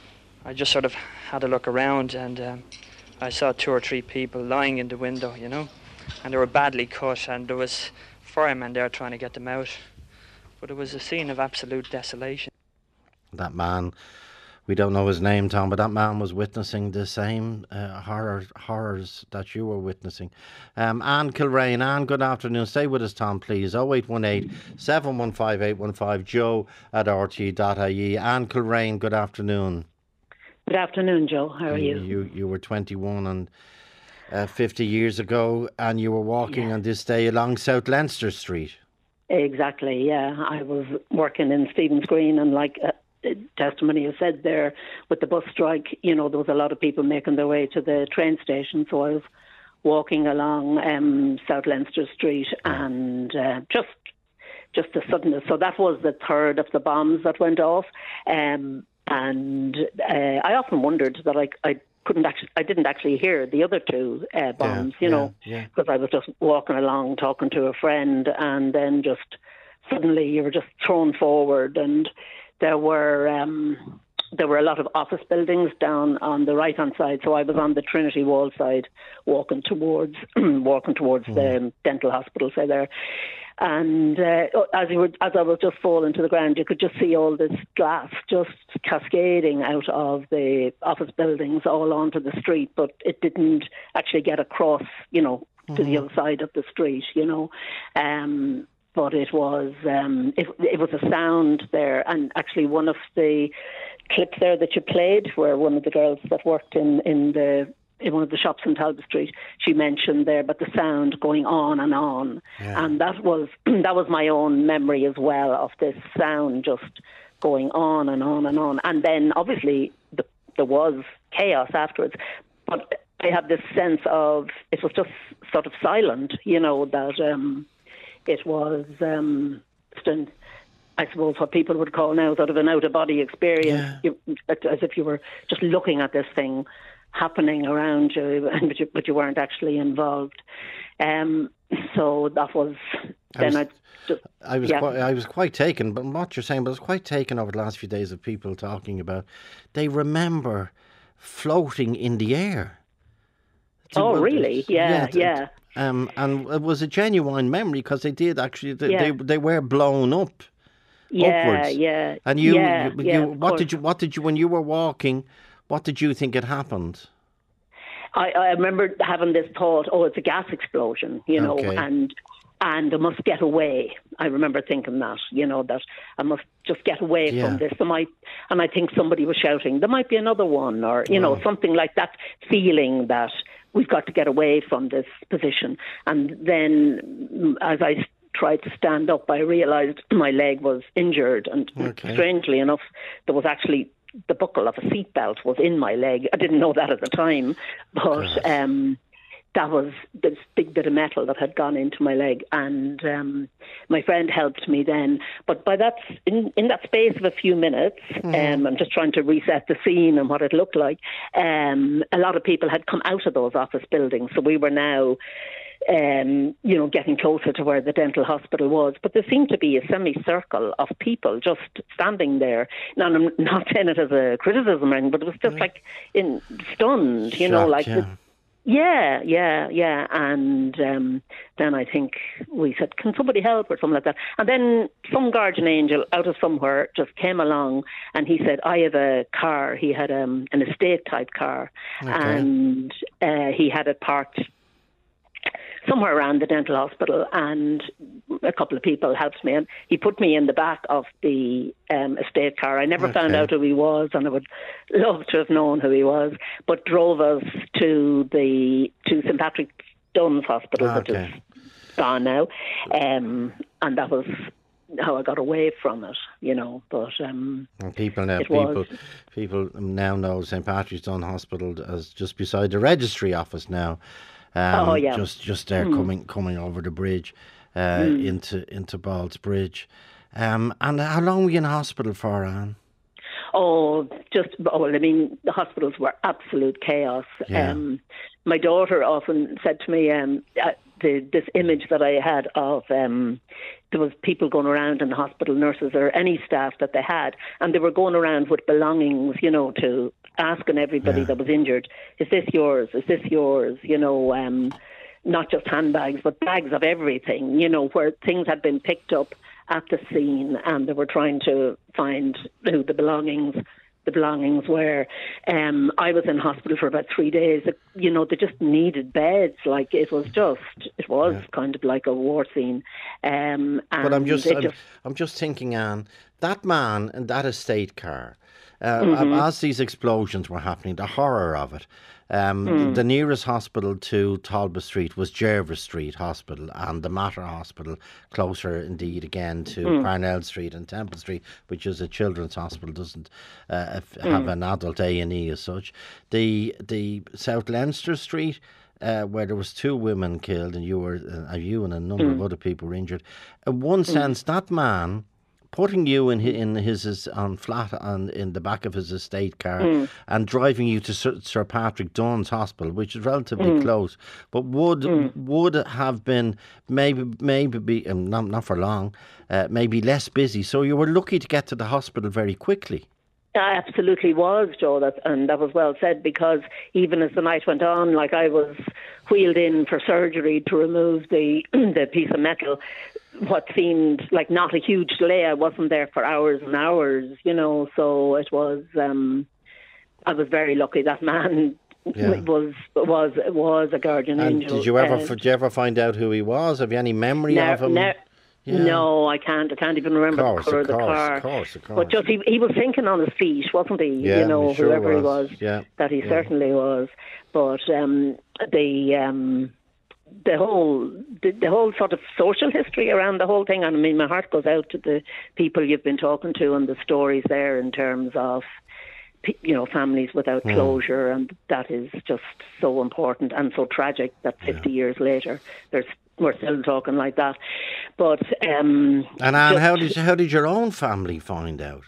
I just sort of had a look around, and um, I saw two or three people lying in the window, you know, and they were badly cut, and there was firemen there trying to get them out. But it was a scene of absolute desolation. That man, we don't know his name, Tom, but that man was witnessing the same uh, horror horrors that you were witnessing. Um, Anne Kilrain. Anne, good afternoon. Stay with us, Tom, please. oh eight one eight, seven one five, eight one five, joe at r t e dot i e. Anne Kilrain, good afternoon. Good afternoon, Joe. How are you? You you were twenty-one and uh, fifty years ago, and you were walking yeah. on this day along South Leinster Street. Exactly, yeah. I was working in Stephen's Green, and like uh, testimony has said there, with the bus strike, you know, there was a lot of people making their way to the train station, so I was walking along um, South Leinster Street, and uh, just just the suddenness. So that was the third of the bombs that went off. Um, And uh, I often wondered that I, I couldn't actually, I didn't actually hear the other two uh, bombs, yeah, you know, yeah, because yeah. I was just walking along talking to a friend, and then just suddenly you were just thrown forward, and there were um, there were a lot of office buildings down on the right hand side. So I was on the Trinity Wall side, walking towards walking towards mm. the dental hospital, say there. And uh, as you were, as I was just falling to the ground, you could just see all this glass just cascading out of the office buildings all onto the street, but it didn't actually get across, you know, mm-hmm. to the other side of the street, you know. Um, but it was um, it, it was a sound there, and actually one of the clips there that you played, where one of the girls that worked in in the in one of the shops in Talbot Street, she mentioned there, but the sound going on and on. Yeah. And that was that was my own memory as well, of this sound just going on and on and on. And then obviously the, there was chaos afterwards. But I have this sense of it was just sort of silent, you know, that um, it was, um, I suppose, what people would call now sort of an out-of-body experience, yeah. you, as if you were just looking at this thing happening around you, but you, but you weren't actually involved. Um, so that was then I. Was, I, just, I was yeah. quite, I was quite taken, but what you're saying, but I was quite taken over the last few days of people talking about they remember floating in the air. Oh, really? Yeah, yeah. yeah. Um, and it was a genuine memory because they did actually, they, Yeah. they, they were blown up. Yeah, upwards. yeah. And you, yeah, you, yeah, you what did you, what did you, when you were walking, what did you think had happened? I, I remember having this thought, oh, it's a gas explosion, you know, Okay. and and I must get away. I remember thinking that, you know, that I must just get away Yeah. from this. There might, and I think somebody was shouting, there might be another one, or, you know, Oh. something like that, feeling that we've got to get away from this position. And then as I tried to stand up, I realised my leg was injured, and Okay. strangely enough, there was actually the buckle of a seatbelt was in my leg. I didn't know that at the time, but um, that was this big bit of metal that had gone into my leg, and um, my friend helped me then. But by that, in, in that space of a few minutes, Mhm. um, I'm just trying to reset the scene and what it looked like. Um, a lot of people had come out of those office buildings, so we were now. Um, you know, getting closer to where the dental hospital was. But there seemed to be a semicircle of people just standing there. Now, I'm not saying it as a criticism or anything, but it was just like in stunned, you know, Shocked, like, yeah. this- yeah, yeah, yeah. And um, then I think we said, can somebody help or something like that? And then some guardian angel out of somewhere just came along and he said, I have a car. He had um, an estate type car. Okay. And uh, he had it parked somewhere around the dental hospital, and a couple of people helped me, and he put me in the back of the um, estate car. I never found Okay. out who he was, and I would love to have known who he was, but drove us to the to Saint Patrick Dunn's Hospital, which Okay. is gone now, um, and that was how I got away from it, you know. But um, And people now, it people, was. people now know Saint Patrick's Dun Hospital as just beside the registry office now. Um, Oh, yeah. Just, just there, Mm. coming, coming over the bridge, uh, Mm. into into Ball's Bridge. Um, and how long were you in hospital for, Anne? Oh, just, oh, well, I mean, the hospitals were absolute chaos. Yeah. Um, my daughter often said to me, um, uh, the, this image that I had of, um, there was people going around in the hospital, nurses or any staff that they had, and they were going around with belongings, you know, to asking everybody Yeah. that was injured, is this yours? Is this yours? You know, um, not just handbags, but bags of everything, you know, where things had been picked up at the scene, and they were trying to find who the belongings the belongings were. Um, I was in hospital for about three days. You know, they just needed beds. Like, it was just, it was kind of like a war scene. Um, and But I'm just, it I'm, just I'm just thinking, Anne, that man in that estate car, uh, Mhm. as these explosions were happening, the horror of it. Um, Mm. The nearest hospital to Talbot Street was Jervis Street Hospital, and the Mater Hospital, closer indeed again to Mm. Parnell Street and Temple Street, which is a children's hospital, doesn't uh, f- have Mm. an adult A and E as such. The the South Leinster Street, uh, where there was two women killed, and you were uh, you and a number of Mm. other people were injured. In one sense, that man putting you in his, in his, his on flat on in the back of his estate car Mm. and driving you to Sir, Sir Patrick Dunn's Hospital, which is relatively Mm. close, but would Mm. would have been maybe maybe be um, not not for long, uh, maybe less busy. So you were lucky to get to the hospital very quickly. I absolutely was, Joe, that, and that was well said, because even as the night went on, like, I was wheeled in for surgery to remove the the piece of metal. What seemed like not a huge delay. I wasn't there for hours and hours, you know, so it was, um, I was very lucky. That man Yeah. was was was a guardian And angel. did you ever Uh, did you ever find out who he was? Have you any memory Ne- of him? ne- Yeah. No, I can't. I can't even remember Of course, the colour of of the course, car. of course, of But course. just he, he was thinking on his feet, wasn't he? Yeah, you know, he sure whoever he was. was, Yeah, that he yeah. certainly was. But um, the um, the whole the, the whole sort of social history around the whole thing. And I mean, my heart goes out to the people you've been talking to and the stories there in terms of, you know, families without Mm. closure, and that is just so important and so tragic that fifty years later there's we're still talking like that. But um, And Anne, just how did how did your own family find out?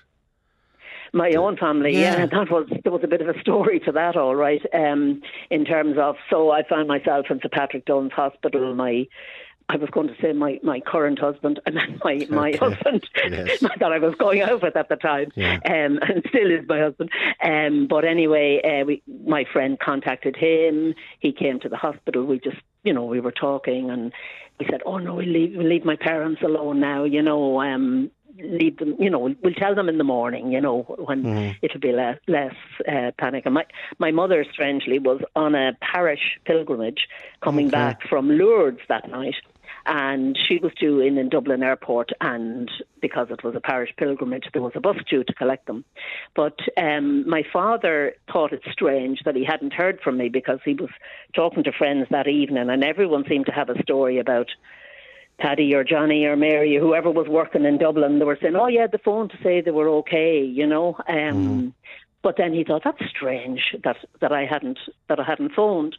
my own family, yeah. Yeah. that was there was a bit of a story to that, all right. Um, in terms of, so I found myself in Saint Patrick Dunn's Hospital. My I was going to say my, my current husband and then my, my Okay. husband Yes. that I was going out with at the time, Yeah. um, and still is my husband. Um, but anyway, uh, we, my friend contacted him. He came to the hospital. We just, you know, we were talking, and we said, "Oh no, we'll leave, we'll leave my parents alone now. You know, um, leave them. You know, we'll, we'll tell them in the morning. You know, when Mhm. it'll be less less uh, panic." And my my mother, strangely, was on a parish pilgrimage coming Okay. back from Lourdes that night. And she was due in in Dublin Airport, and because it was a parish pilgrimage, there was a bus due to collect them. But um, my father thought it strange that he hadn't heard from me, because he was talking to friends that evening, and everyone seemed to have a story about Paddy or Johnny or Mary or whoever was working in Dublin. They were saying, "Oh yeah, the phone to say they were okay," you know. Um, Mm-hmm. But then he thought, that's strange that, that I hadn't that I hadn't phoned.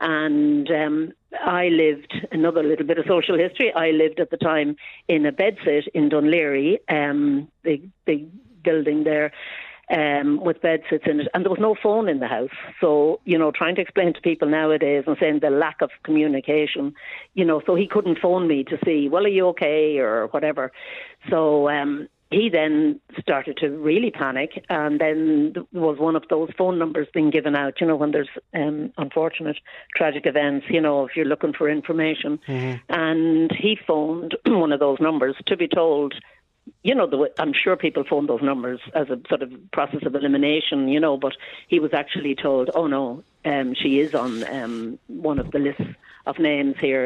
And um, I lived, another little bit of social history, I lived at the time in a bedsit in Dunleary, um, big, big building there, um, with bedsits in it. And there was no phone in the house. So, you know, trying to explain to people nowadays and saying the lack of communication, you know, so he couldn't phone me to see, well, are you okay or whatever. So, um he then started to really panic, and then there was one of those phone numbers being given out, you know, when there's um, unfortunate, tragic events, you know, if you're looking for information. Mm-hmm. And he phoned one of those numbers to be told, you know, the, I'm sure people phone those numbers as a sort of process of elimination, you know, but he was actually told, oh no, um, she is on um, one of the lists of names here.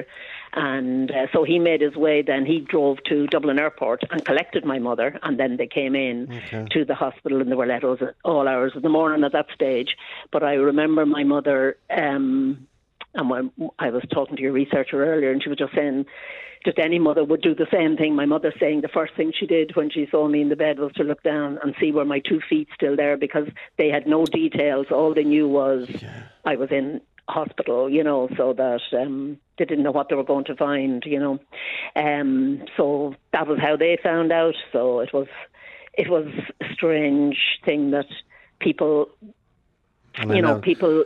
And uh, so he made his way then. He drove to Dublin Airport and collected my mother, and then they came in Okay. to the hospital, and they were let us at all hours of the morning at that stage. But I remember my mother, um, and when I was talking to your researcher earlier, and she was just saying, just any mother would do the same thing. My mother saying the first thing she did when she saw me in the bed was to look down and see were my two feet still there, because they had no details. All they knew was I was in hospital, you know, so that um, they didn't know what they were going to find, you know. Um, so that was how they found out. So it was, it was a strange thing that people, And I you know, know- people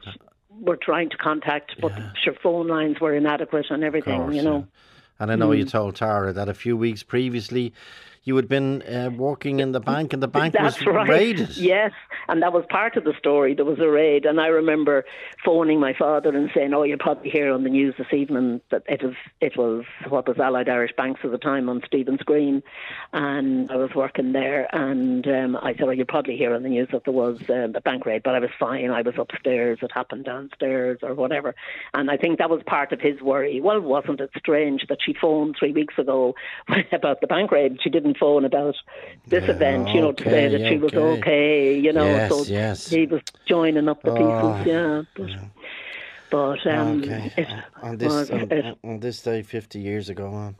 were trying to contact, but sure, phone lines were inadequate and everything, course, you know. And I know you Mm. told Tara that a few weeks previously you had been uh, working in the bank, and the bank That's was right. raided. Yes, and that was part of the story. There was a raid, and I remember phoning my father and saying, "Oh, you'll probably hear on the news this evening that it was it was what was Allied Irish Banks at the time on Stephen's Green," and I was working there, and um, I said, "Oh, you'll probably hear on the news that there was um, a bank raid," but I was fine. I was upstairs. It happened downstairs or whatever, and I think that was part of his worry. Well, wasn't it strange that she phoned three weeks ago about the bank raid? She didn't phone about this Yeah, event, you know, to say okay, that she was okay. okay, you know. Yes, so yes. he was joining up the Oh, pieces, yeah. But, but um, Okay. it On this was, on, it, on this day fifty years ago, on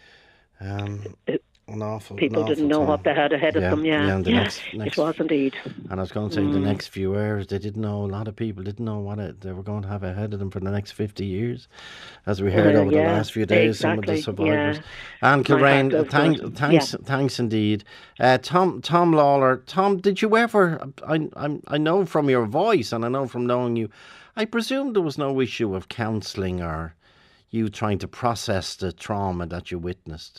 um, an awful people an didn't awful know time. what they had ahead of Yeah, them. Yeah, yeah, and the yeah, next- next- it was indeed. And I was going to say, the Mm. next few hours, they didn't know, a lot of people didn't know what it, they were going to have ahead of them for the next fifty years, as we heard Uh, over yeah, the last few days, some of the exactly, survivors. yeah. And My heart Kilrain, goes thank, out. thanks, Yeah. thanks indeed. Uh, Tom, Tom Lawler, Tom, did you ever, I, I, I know from your voice, and I know from knowing you, I presume there was no issue of counselling or you trying to process the trauma that you witnessed.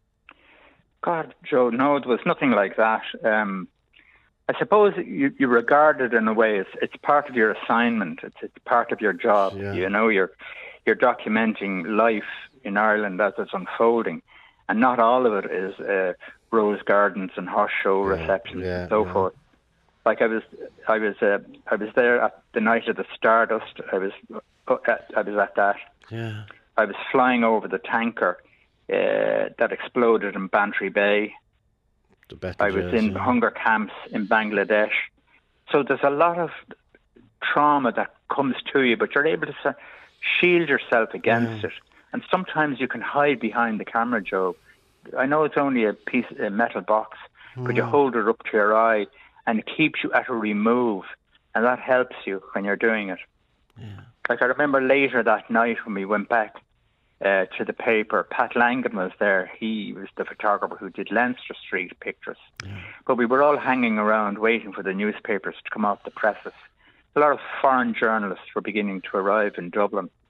God, Joe, no, there was nothing like that. Um, I suppose you, you regard it in a way, it's, it's part of your assignment, it's, it's part of your job. Yeah. You know, you're, you're documenting life in Ireland as it's unfolding. And not all of it is uh, rose gardens and horse show receptions yeah, and so yeah. forth. Like I was, I was, uh, I was there at the night of the Stardust. I was, uh, at, I was at that. Yeah. I was flying over the tanker uh, that exploded in Bantry Bay. The I was Betty in Joes, yeah. hunger camps in Bangladesh. So there's a lot of trauma that comes to you, but you're able to s- shield yourself against it. And sometimes you can hide behind the camera, Joe. I know it's only a piece, a metal box, but you Mm. hold it up to your eye, and it keeps you at a remove, and that helps you when you're doing it. Like I remember later that night when we went back uh, to the paper, Pat Langan was there. He was the photographer who did Leinster Street pictures. But we were all hanging around waiting for the newspapers to come off the presses. A lot of foreign journalists were beginning to arrive in Dublin.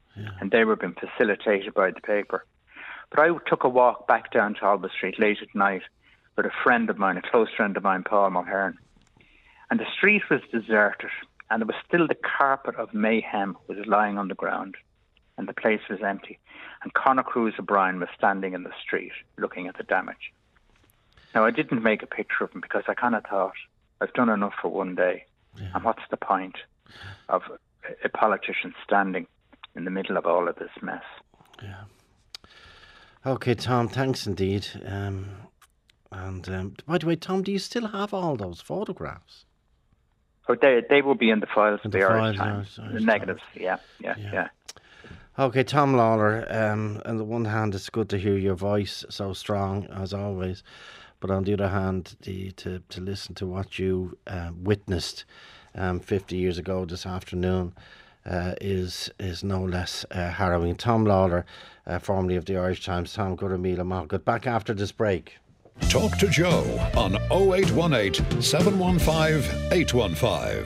Yeah. And they were being facilitated by the paper. But I took a walk back down Talbot Street late at night with a friend of mine, a close friend of mine, Paul Mulhern. And the street was deserted, and there was still the carpet of mayhem was lying on the ground, and the place was empty. And Conor Cruz O'Brien was standing in the street looking at the damage. Now, I didn't make a picture of him because I kind of thought, I've done enough for one day. Yeah. And what's the point of a politician standing in the middle of all of this mess? Yeah. Okay, Tom, thanks indeed. Um, and um, by the way, Tom, do you still have all those photographs? Oh, they they will be in the files of the, the Irish files, Times. Irish The negatives, yeah, yeah, Yeah. yeah. Okay, Tom Lawler, um, on the one hand, it's good to hear your voice so strong, as always. But on the other hand, the, to, to listen to what you uh, witnessed um, fifty years ago this afternoon uh, is is no less uh, harrowing. Tom Lawler, uh, formerly of the Irish Times. Tom, good Amila Margaret. Back after this break. Talk to Joe on oh eight one eight, seven one five, eight one five.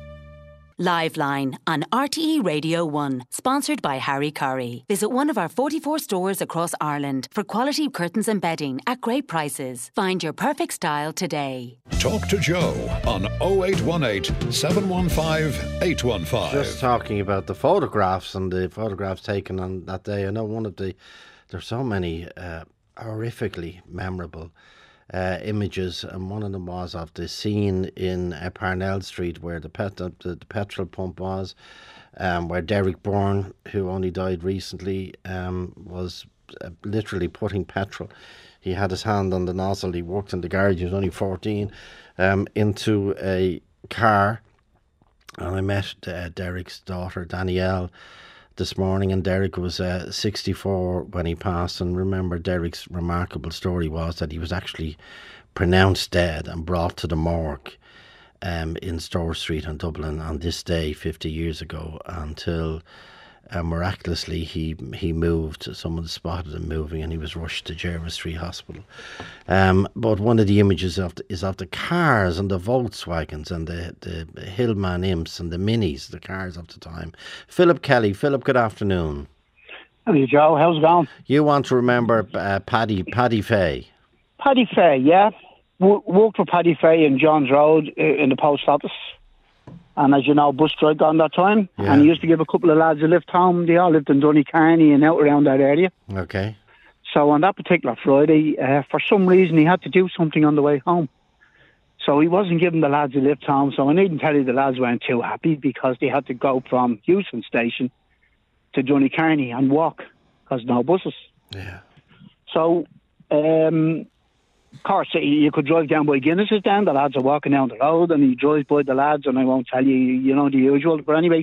Liveline on R T E Radio one, sponsored by Harry Curry. Visit one of our forty-four stores across Ireland for quality curtains and bedding at great prices. Find your perfect style today. Talk to Joe on oh eight one eight, seven one five, eight one five. Just talking about the photographs and the photographs taken on that day. I know one of the, there's so many uh, horrifically memorable Uh, images, and one of them was of the scene in uh, Parnell Street where the, pet, the, the petrol pump was, um, where Derek Byrne, who only died recently, um, was uh, literally putting petrol. He had his hand on the nozzle. He worked in the garage. He was only fourteen, um, into a car. And I met uh, Derek's daughter, Danielle, this morning, and Derek was uh, sixty-four when he passed. And remember, Derek's remarkable story was that he was actually pronounced dead and brought to the morgue um, in Store Street in Dublin on this day fifty years ago, until uh, miraculously he he moved. Someone spotted him moving and he was rushed to Jervis Street Hospital. Um, but one of the images of the, is of the cars and the Volkswagens and the, the Hillman Imps and the Minis, the cars of the time. Philip Kelly. Philip, good afternoon. How are you, Joe? How's it going? You want to remember uh, Paddy Paddy Fay? Paddy Fay, yeah. W- worked for Paddy Fay in Johns Road uh, in the post office. And as you know, bus strike on that time. Yeah. And he used to give a couple of lads a lift home. They all lived in Dooney and out around that area. Okay. So on that particular Friday, uh, for some reason, he had to do something on the way home. So he wasn't giving the lads a lift home. So I needn't tell you the lads weren't too happy because they had to go from Houston Station to Dooney and walk because no buses. Yeah. So, um, of course, you could drive down by Guinness's then. The lads are walking down the road and he drives by the lads, and I won't tell you, you know, the usual. But anyway,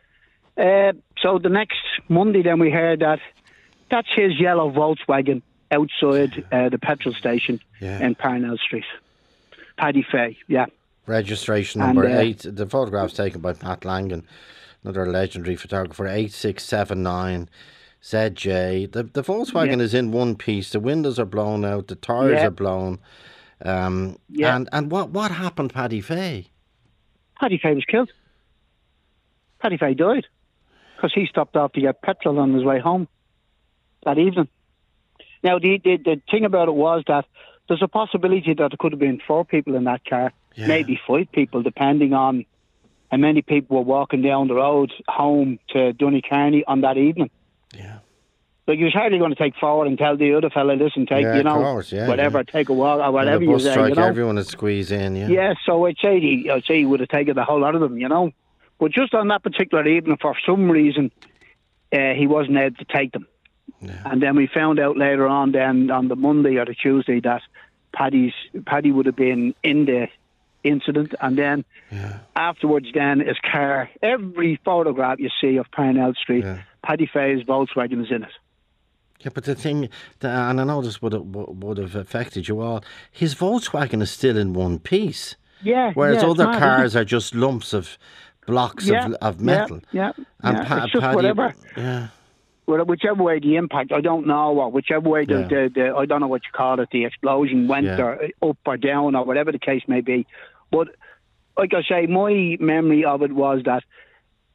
uh, so the next Monday then we heard that that's his yellow Volkswagen outside uh, the petrol station Yeah. in Parnell Street. Paddy Fay, yeah. Registration number And, uh, eight. The photograph's taken by Pat Langan, another legendary photographer. Eight six seven nine Z J. The the Volkswagen Yeah. is in one piece. The windows are blown out. The tires Yeah. are blown. Um, Yeah. And and what what happened, Paddy Fay? Paddy Fay was killed. Paddy Fay died because he stopped off to get petrol on his way home that evening. Now, the, the the thing about it was that there's a possibility that there could have been four people in that car, Yeah. maybe five people, depending on how many people were walking down the road home to Dooney on that evening. Yeah. But you was hardly going to take forward and tell the other fella, listen, take, Yeah, you of know, course, yeah, whatever, yeah. take a walk or whatever And the you bus say, strike, you know. everyone would squeeze in. Yeah. Yeah, so I'd say, he, I'd say he would have taken the whole lot of them, you know. But just on that particular evening, for some reason, uh, he wasn't able to take them. Yeah. And then we found out later on, then on the Monday or the Tuesday, that Paddy's Paddy would have been in the incident. And then Yeah. afterwards, then his car, every photograph you see of Parnell Street, Yeah. Paddy Fay's Volkswagen is in it. Yeah, but the thing, the, and I know this would have, would have affected you all, his Volkswagen is still in one piece. Yeah, Whereas yeah, other it's mad, cars isn't are just lumps of blocks Yeah, of, of yeah, metal. yeah, And yeah. Pa- It's just Paddy, whatever. Yeah. Well, whichever way the impact, I don't know, or whichever way the, Yeah. the, the I don't know what you call it, the explosion went Yeah. or up or down or whatever the case may be. But like I say, my memory of it was that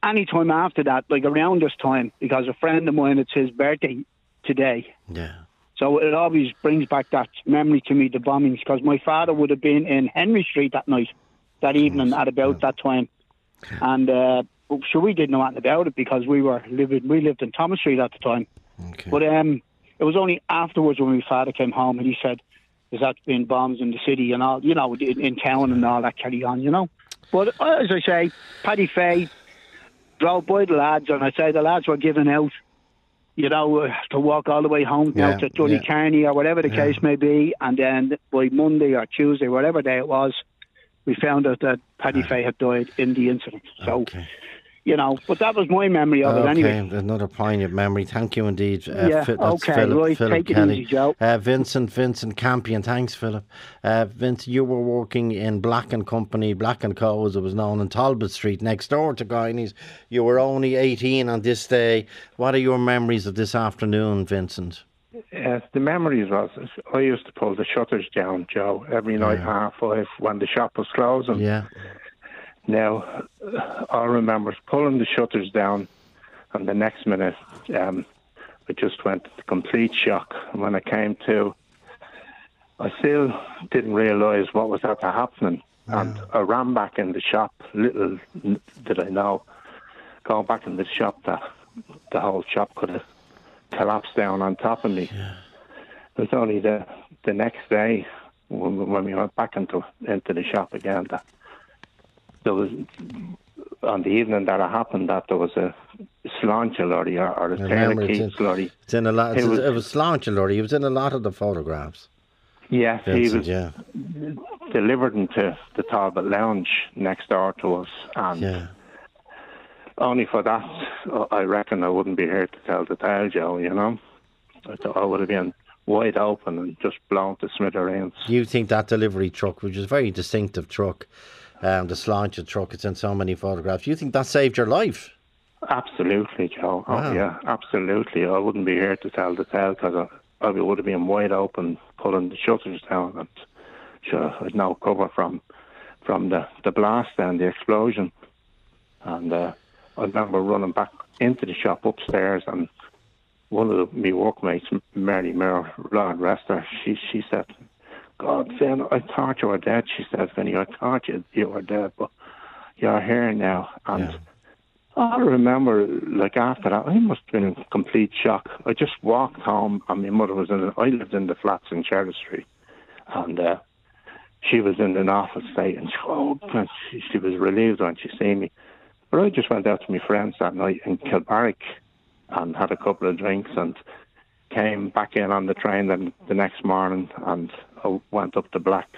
any time after that, like around this time, because a friend of mine, it's his birthday today. Yeah. So it always brings back that memory to me, the bombings, because my father would have been in Henry Street that night, that evening at about that time. And uh, sure, we didn't know anything about it because we were living, we lived in Thomas Street at the time. Okay. But um, it was only afterwards when my father came home and he said, there's that been bombs in the city and all, you know, in, in town and all that carry on, you know. But uh, as I say, Paddy Fay drove by the lads, and I say the lads were giving out, you know, uh, to walk all the way home Yeah, now to Tully yeah. Kearney or whatever the Yeah. case may be, and then by Monday or Tuesday, whatever day it was, we found out that Paddy Fay had died in the incident. So, Okay. you know, but that was my memory of it Okay, anyway. another poignant memory. Thank you indeed. Uh, Yeah, Fi- that's okay, Philip, right, Philip take it Kelly. easy, Joe. Uh, Vincent, Vincent Campion. Thanks, Philip. Uh, Vince, you were working in Black and Company, Black and Co, as it was known, in Talbot Street, next door to Guineas. You were only eighteen on this day. What are your memories of this afternoon, Vincent? Yes, the memories was, I used to pull the shutters down, Joe, every night half five when the shop was closing. Yeah. Now, I remember pulling the shutters down, and the next minute, um, I just went into complete shock. And when I came to, I still didn't realise what was after happening. And I ran back in the shop. Little did I know, going back in the shop, that the whole shop could have collapsed down on top of me. It was only the the next day when, when we went back into into the shop again that there was, on the evening that it happened, that there was a Sláinte lorry or, or a I remember Taylor it's in- Keats lorry. It's in a lot. It It was, was- it was Sláinte lorry. He was in a lot of the photographs. Yes, he Vincent, was yeah. delivered into the Talbot Lounge next door to us, and Yeah. only for that, uh, I reckon I wouldn't be here to tell the tale, Joe, you know. I thought I would have been wide open and just blown to smithereens. You think that delivery truck, which is a very distinctive truck, um, the Sláinte truck, it's in so many photographs, you think that saved your life? Absolutely, Joe. Wow. Oh, yeah, absolutely. I wouldn't be here to tell the tale because I, I would have been wide open, pulling the shutters down, and sure, I'd no cover from from the, the blast and the explosion. And uh, I remember running back into the shop upstairs, and one of the, my workmates, Mary Muir, Lord rest her, she, she said, God, Finn, I thought you were dead. She said, Vinny, I thought you, you were dead, but you're here now. And Yeah. I remember, like, after that, I must have been in complete shock. I just walked home, and my mother was in the, I lived in the flats in Cherry Street, and uh, she was in an awful state, and she, oh, and she, she was relieved when she seen me. But I just went out to my friends that night in Kilbarrack and had a couple of drinks and came back in on the train then the next morning, and I went up to Blacks.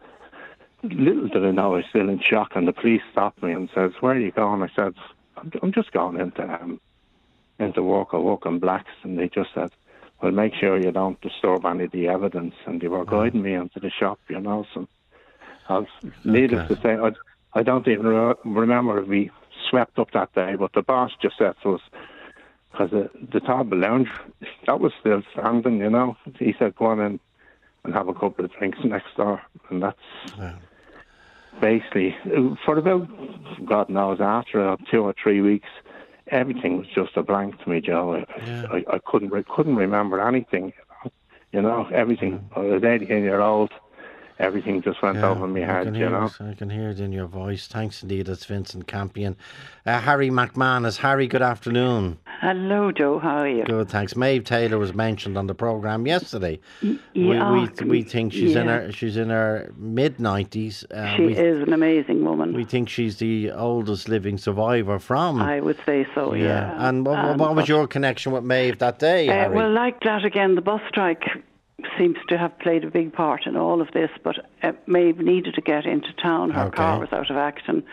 Little did I know I was still in shock, and the police stopped me and says, where are you going? I said, I'm, I'm just going into um, into work. I work in Blacks. And they just said, well, make sure you don't disturb any of the evidence. And they were guiding me into the shop, you know. So I was, needless to say, I, I don't even re- remember if we swept up that day, but the boss just said to us, because the, the Talbot Lounge, that was still standing, you know. He said, go on in and have a couple of drinks next door. And that's Yeah. basically, for about, God knows, after uh, two or three weeks, everything was just a blank to me, Joe. I, Yeah. I, I couldn't re- couldn't remember anything. You know, everything. I was eighteen year old. Everything just went Yeah, over my I head, can you hear know. it. I can hear it in your voice. Thanks indeed. It's Vincent Campion. Uh, Harry McManus. Harry, good afternoon. Hello, Joe. How are you? Good, thanks. Maeve Taylor was mentioned on the programme yesterday. yeah, we, we we think she's in yeah. her she's in her mid nineties. Uh, She we, is an amazing woman. We think she's the oldest living survivor from. I would say so, yeah. And what, Um, what was but- your connection with Maeve that day, Uh, Harry? well, like that again, the bus strike seems to have played a big part in all of this, but uh, Maeve needed to get into town. Her Okay. car was out of action.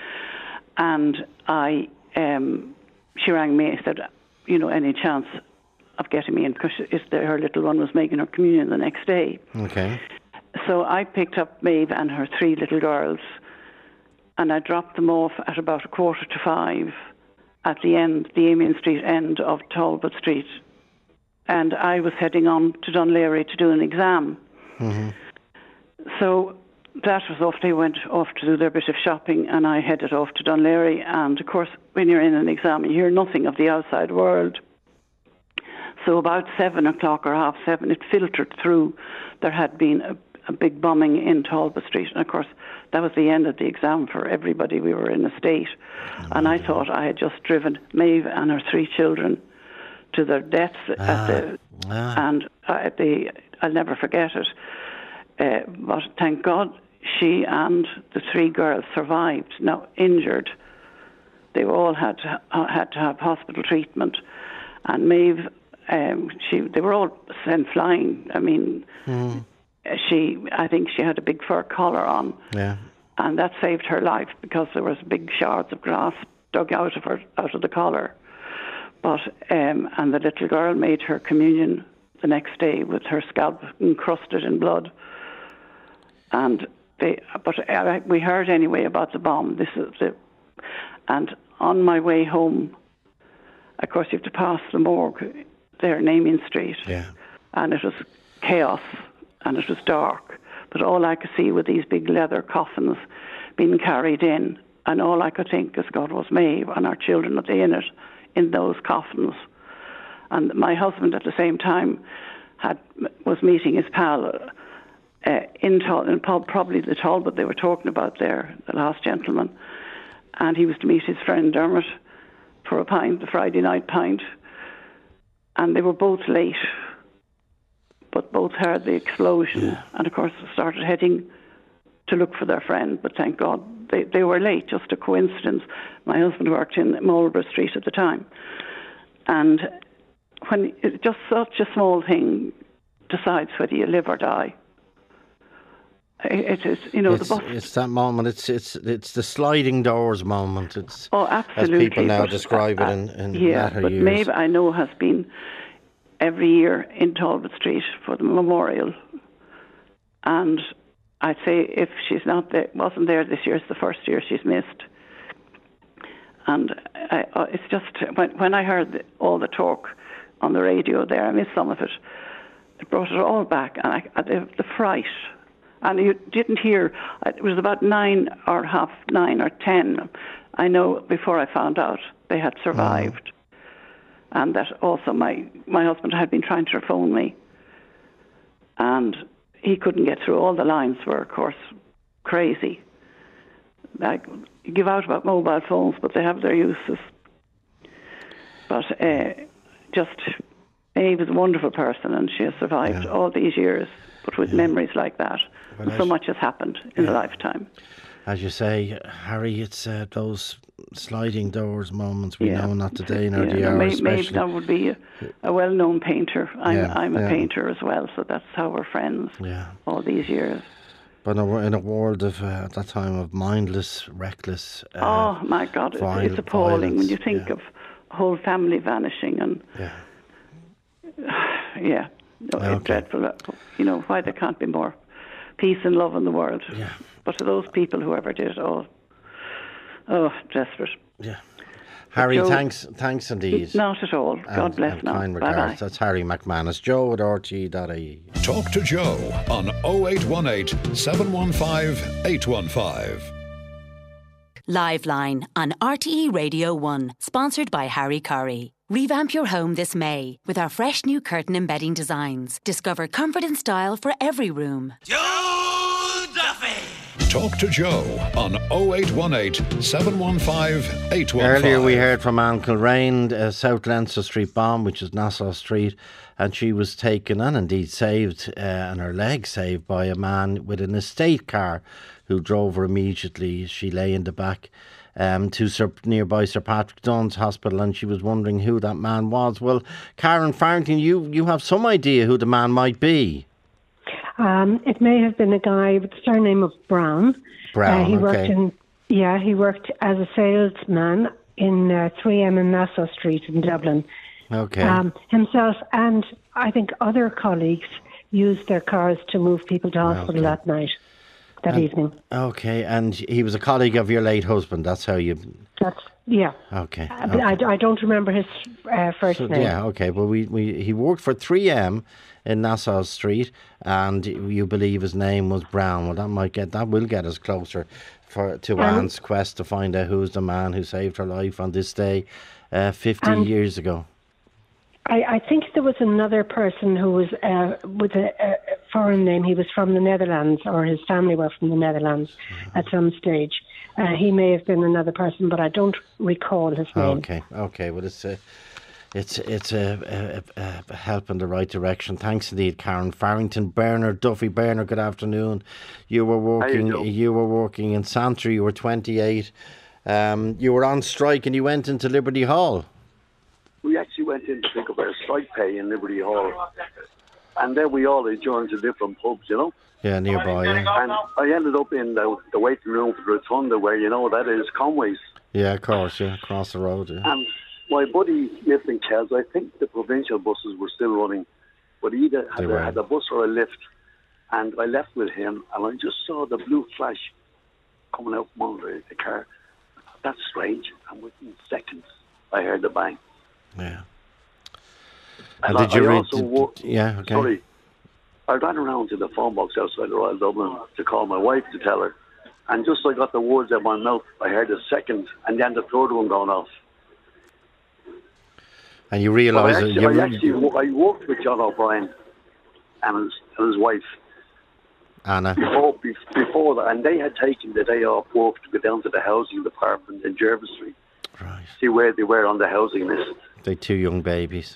And I, um, she rang me and said, you know, any chance of getting me in, because her little one was making her communion the next day. Okay. So I picked up Maeve and her three little girls, and I dropped them off at about a quarter to five at the end, the Amiens Street end of Talbot Street. And I was heading on to Dunleary to do an exam. Mm-hmm. So that was off. They went off to do their bit of shopping, and I headed off to Dún Laoghaire. And of course, when you're in an exam, you hear nothing of the outside world. So about seven o'clock or half seven, it filtered through. There had been a, a big bombing in Talbot Street, and of course, that was the end of the exam for everybody. We were in a state, oh, and I thought I had just driven Maeve and her three children to their deaths ah, at the, ah. and uh, the, I'll never forget it. Uh, but thank God she and the three girls survived. Now injured, they all had to, uh, had to have hospital treatment, and Maeve, um, she they were all sent flying. I mean, mm. she I think she had a big fur collar on, yeah, and that saved her life because there was big shards of glass dug out of her out of the collar. But um, and the little girl made her communion the next day with her scalp encrusted in blood. And they, but uh, we heard anyway about the bomb. This is the, and on my way home, of course, you have to pass the morgue there, Naming Street, yeah, and it was chaos and it was dark. But all I could see were these big leather coffins being carried in, and all I could think is, God, was Maeve and our children, are they in it, in those coffins? And my husband at the same time had was meeting his pal. Uh, in, Tal- in probably the Talbot they were talking about there, the last gentleman, and he was to meet his friend Dermot for a pint, the Friday night pint, and they were both late, but both heard the explosion, yeah. and of course started heading to look for their friend, but thank God they, they were late, just a coincidence. My husband worked in Marlborough Street at the time, and when it, just such a small thing decides whether you live or die. It is, you know, it's, the bus. It's that moment. It's it's it's the sliding doors moment. It's oh, absolutely. As people now but, describe uh, it in, in yeah, latter but years. Maeve, I know, has been every year in Talbot Street for the memorial, and I'd say if she's not there, wasn't there this year, it's the first year she's missed. And I, uh, it's just when when I heard the, all the talk on the radio there, I missed some of it. It brought it all back, and I, the, the fright. And you didn't hear, it was about nine or half nine or ten, I know, before I found out they had survived. Mm. And that also my, my husband had been trying to phone me. And he couldn't get through. All the lines were, of course, crazy. Like, you give out about mobile phones, but they have their uses. But uh, just, Eve is a wonderful person, and she has survived yeah. all these years, but with yeah. memories like that. Well, so much has happened in yeah. a lifetime. As you say, Harry, it's uh, those sliding doors moments we yeah. know not today in our yeah. D R. Maybe Maeve now would be a, a well-known painter. I'm, yeah. I'm a yeah. painter as well, so that's how we're friends yeah. all these years. But in a, in a world of, uh, at that time, of mindless, reckless uh, oh, my God, viol- it's, it's appalling violence. when you think yeah. of a whole family vanishing. And yeah. yeah, no, okay. it's dreadful. You know, why there can't be more peace and love in the world. Yeah. But to those people, whoever did it all, oh, desperate. Yeah. Harry, Joe, thanks thanks indeed. Not at all. God and, bless and now. Kind Bye regards. bye. That's Harry McManus. Joe at R T E dot I E. Talk to Joe on oh eight one eight, seven one five, eight one five. Live Line on R T E Radio one, sponsored by Harry Curry. Revamp your home this May with our fresh new curtain and bedding designs. Discover comfort and style for every room. Joe Duffy! Talk to Joe on oh eight one eight, seven one five, eight one five. Earlier we heard from Anne Kilrain, uh, South Leinster Street bomb, which is Nassau Street, and she was taken and indeed saved, uh, and her leg saved by a man with an estate car who drove her immediately. She lay in the back um, to Sir, nearby Sir Patrick Dunn's Hospital, and she was wondering who that man was. Well, Karen Farrington, you, you have some idea who the man might be. Um, it may have been a guy with the surname of Brown. Brown, uh, he okay. worked in, yeah, he worked as a salesman in uh, three M in Nassau Street in Dublin. Okay. Um, himself and I think other colleagues used their cars to move people to hospital okay. that night, that and, evening. Okay, and he was a colleague of your late husband. That's how you. That's Yeah. Okay. Uh, okay. I, I don't remember his uh, first So, name. yeah, okay. Well, we, we he worked for three M in Nassau Street, and you believe his name was Brown. Well, that might get that will get us closer for to Um, Anne's quest to find out who's the man who saved her life on this day, uh, fifty And- years ago. I, I think there was another person who was uh, with a, a foreign name. He was from the Netherlands, or his family were from the Netherlands at some stage. Uh, he may have been another person, but I don't recall his name. Okay, okay. Well, it's a, it's it's a, a, a help in the right direction. Thanks indeed, Karen Farrington. Bernard Duffy. Bernard, good afternoon. You were working. you You were working in Santry. You were twenty-eight. Um, you were on strike, and you went into Liberty Hall. We actually went in to pick up our strike pay in Liberty Hall. And then we all adjourned to different pubs, you know. Yeah, nearby. Yeah, And I ended up in the, the waiting room for the Rotunda, where, you know, that is Conway's. yeah, of course. Yeah, across the road. Yeah. And my buddy lived in Kells. I think the provincial buses were still running, but he either They had, were. a, had a bus or a lift. And I left with him, and I just saw the blue flash coming out from under the car. That's strange. And within seconds, I heard the bang. Yeah. And And did I, you I read? also wo- Yeah. Okay. Sorry. I ran around to the phone box outside the Royal Dublin to call my wife to tell her. And just as I got the words out of my mouth, I heard a second and then the third one going off. And you But I realise that actually, you. I actually wo- I worked with John O'Brien and his, and his wife Anna. before, be- before that. And they had taken the day off work to go down to the housing department in Jervis Street. Right. See where they were on the housing list. They two young babies.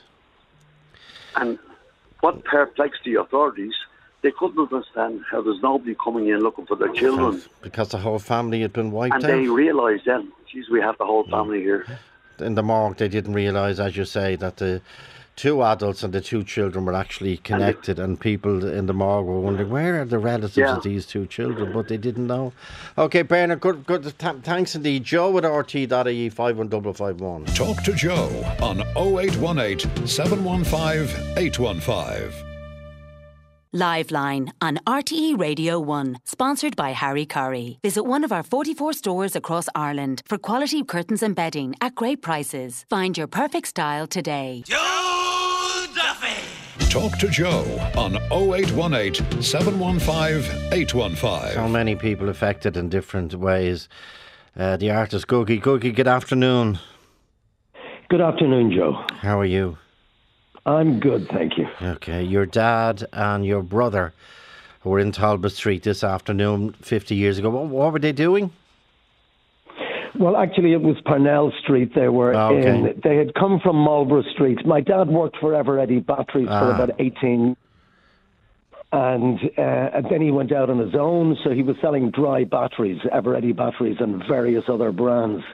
And what perplexed the authorities, they couldn't understand how there's nobody coming in looking for their children. Because the whole family had been wiped And out. they realised then, geez, we have the whole family here. In the morgue, they didn't realise, as you say, that the two adults and the two children were actually connected, and, people in the morgue were wondering where are the relatives Yeah. of these two children, but they didn't know. Okay, Bernard, good, good. Th- thanks indeed. Joe at r t dot i e five one five five one. Talk to Joe on oh eight one eight, seven one five, eight one five. Live Line on R T E Radio one, sponsored by Harry Curry. Visit one of our forty-four stores across Ireland for quality curtains and bedding at great prices. Find your perfect style today. Joe Duffy. Talk to Joe on oh eight one eight, seven one five, eight one five. So many people affected in different ways. Uh, the artist Googie. Googie, good afternoon. Good afternoon, Joe. How are you? I'm good, thank you. Okay, your dad and your brother were in Talbot Street this afternoon fifty years ago. What, what were they doing? Well, actually, it was Parnell Street they were Oh, okay. in. They had come from Marlborough Street. My dad worked for Eveready Batteries for Ah. about eighteen, and uh, and then he went out on his own. So he was selling dry batteries, Eveready Batteries, and various other brands.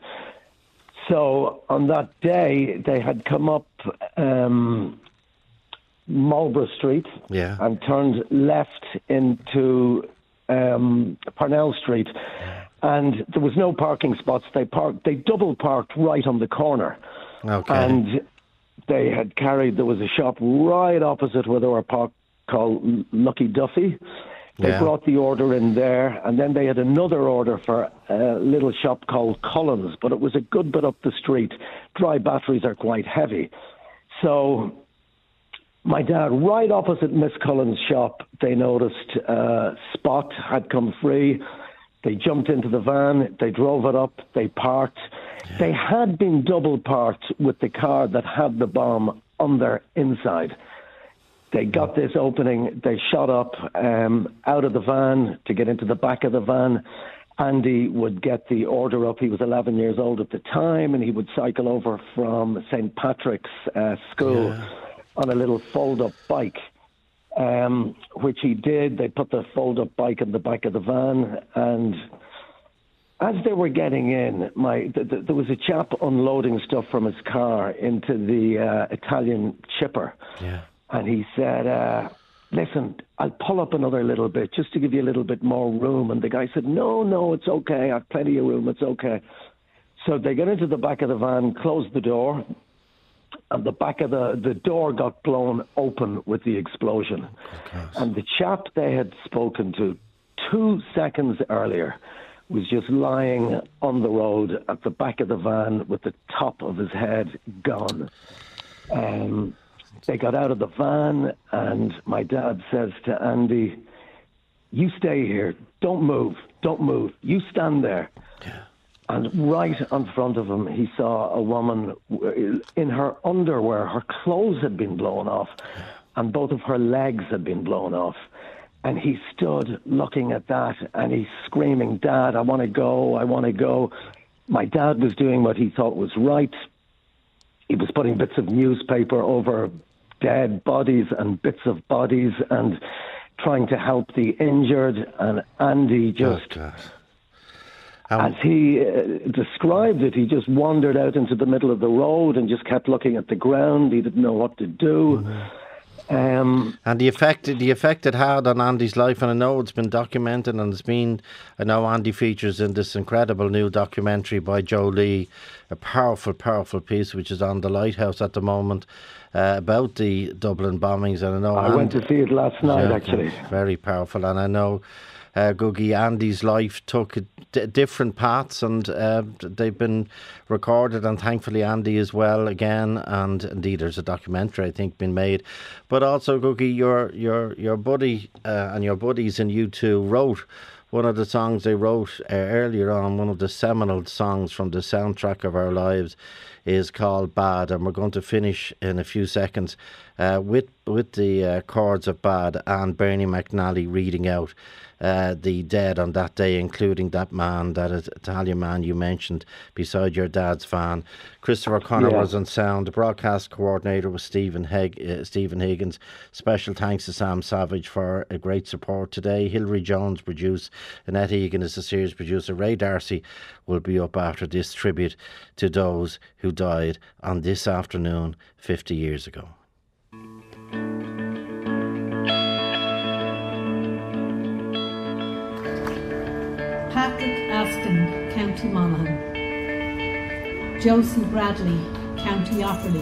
So on that day, they had come up um, Marlborough Street Yeah. and turned left into um, Parnell Street. And there was no parking spots. They parked. They double parked right on the corner. Okay. And they had carried. There was a shop right opposite where they were parked called Lucky Duffy. They Yeah. brought the order in there, and then they had another order for a little shop called Cullen's, but it was a good bit up the street. Dry batteries are quite heavy. So my dad, right opposite Miss Cullen's shop, they noticed uh, Spot had come free. They jumped into the van, they drove it up, they parked. They had been double parked with the car that had the bomb on their inside. They got this opening, they shot up um, out of the van to get into the back of the van. Andy would get the order up. He was eleven years old at the time, and he would cycle over from Saint Patrick's uh, School Yeah. on a little fold-up bike, um, which he did. They put the fold-up bike in the back of the van, and as they were getting in, my th- th- there was a chap unloading stuff from his car into the uh, Italian chipper. Yeah. And he said, uh, listen, I'll pull up another little bit just to give you a little bit more room. And the guy said, no, no, it's okay. I've plenty of room. It's okay. So they got into the back of the van, closed the door, and the back of the, the door got blown open with the explosion. And the chap they had spoken to two seconds earlier was just lying on the road at the back of the van with the top of his head gone. Um, they got out of the van, and my dad says to Andy, "You stay here. Don't move. Don't move. You stand there." Yeah. And right in front of him, he saw a woman in her underwear. Her clothes had been blown off, and both of her legs had been blown off. And he stood looking at that, and he's screaming, "Dad, I want to go, I want to go." My dad was doing what he thought was right. He was putting bits of newspaper over dead bodies and bits of bodies and trying to help the injured. And Andy just, oh, as he uh, described it, he just wandered out into the middle of the road and just kept looking at the ground. He didn't know what to do. Mm-hmm. Um, and the effect, the effect it had on Andy's life, and I know it's been documented, and it's been, I know Andy features in this incredible new documentary by Joe Lee, a powerful, powerful piece which is on the Lighthouse at the moment, uh, about the Dublin bombings. And I know I Andy, went to see it last night, yeah, actually. Very powerful, and I know uh, Googie, Andy's life took d- different paths, and uh, they've been recorded, and thankfully Andy as well again, and indeed there's a documentary I think been made. But also, Googie, your your your buddy uh, and your buddies in U two wrote one of the songs they wrote uh, earlier on. One of the seminal songs from the soundtrack of our lives is called Bad, and we're going to finish in a few seconds uh, with with the uh, chords of Bad and Bernie McNally reading out uh, the dead on that day, including that man, that Italian man you mentioned beside your dad's van. Christopher Connor yeah. was on sound. The broadcast coordinator was Stephen, Heg- uh, Stephen Higgins. Special thanks to Sam Savage for a great support today. Hilary Jones produced. Annette Egan is the series producer. Ray Darcy will be up after this tribute to those who died on this afternoon fifty years ago. Patrick Askin, County Monaghan. Josie Bradley, County Offaly.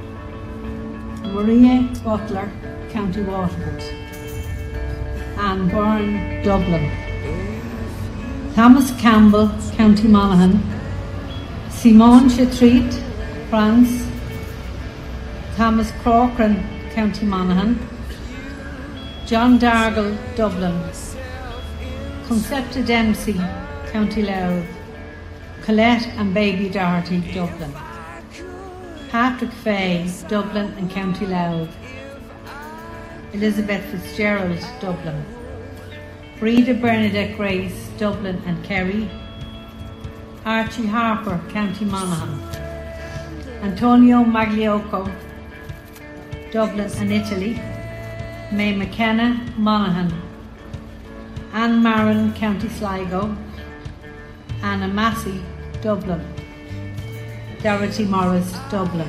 Maria Butler, County Waterford. Anne Byrne, Dublin. Thomas Campbell, County Monaghan. Simone Chetrit, France. Thomas Corcoran, County Monaghan. John Dargle, Dublin. Concepta Dempsey, County Louth. Colette and Baby Doherty, Dublin. Patrick Fay, Dublin and County Louth. Elizabeth Fitzgerald, Dublin. Frida Bernadette Grace, Dublin and Kerry. Archie Harper, County Monaghan. Antonio Magliocco, Dublin and Italy. May McKenna, Monaghan. Anne Marin, County Sligo. Anna Massey, Dublin. Dorothy Morris, Dublin.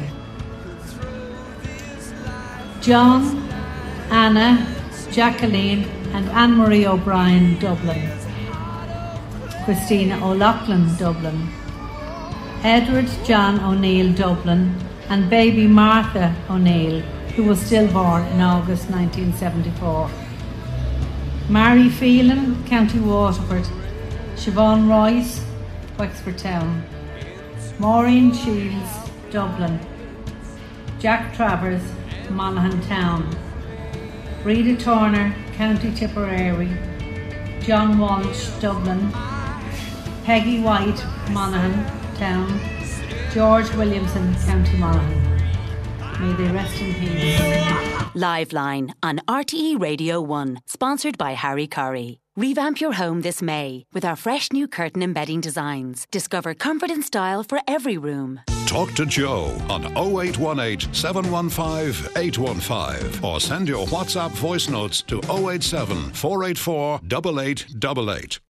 John, Anna, Jacqueline and Anne-Marie O'Brien, Dublin. Christina O'Loughlin, Dublin. Edward John O'Neill, Dublin, and baby Martha O'Neill, who was stillborn in August nineteen seventy-four. Mary Phelan, County Waterford. Siobhan Royce, Wexford Town. Maureen Shields, Dublin. Jack Travers, Monaghan Town. Rita Turner, County Tipperary. John Walsh, Dublin. Peggy White, Monaghan Town. George Williamson, County Monaghan. May they rest in peace. Liveline on R T E Radio one, sponsored by Harry Curry. Revamp your home this May with our fresh new curtain embedding designs. Discover comfort and style for every room. Talk to Joe on oh eight one eight, seven one five, eight one five or send your WhatsApp voice notes to oh eight seven, four eight four, eight eight eight eight.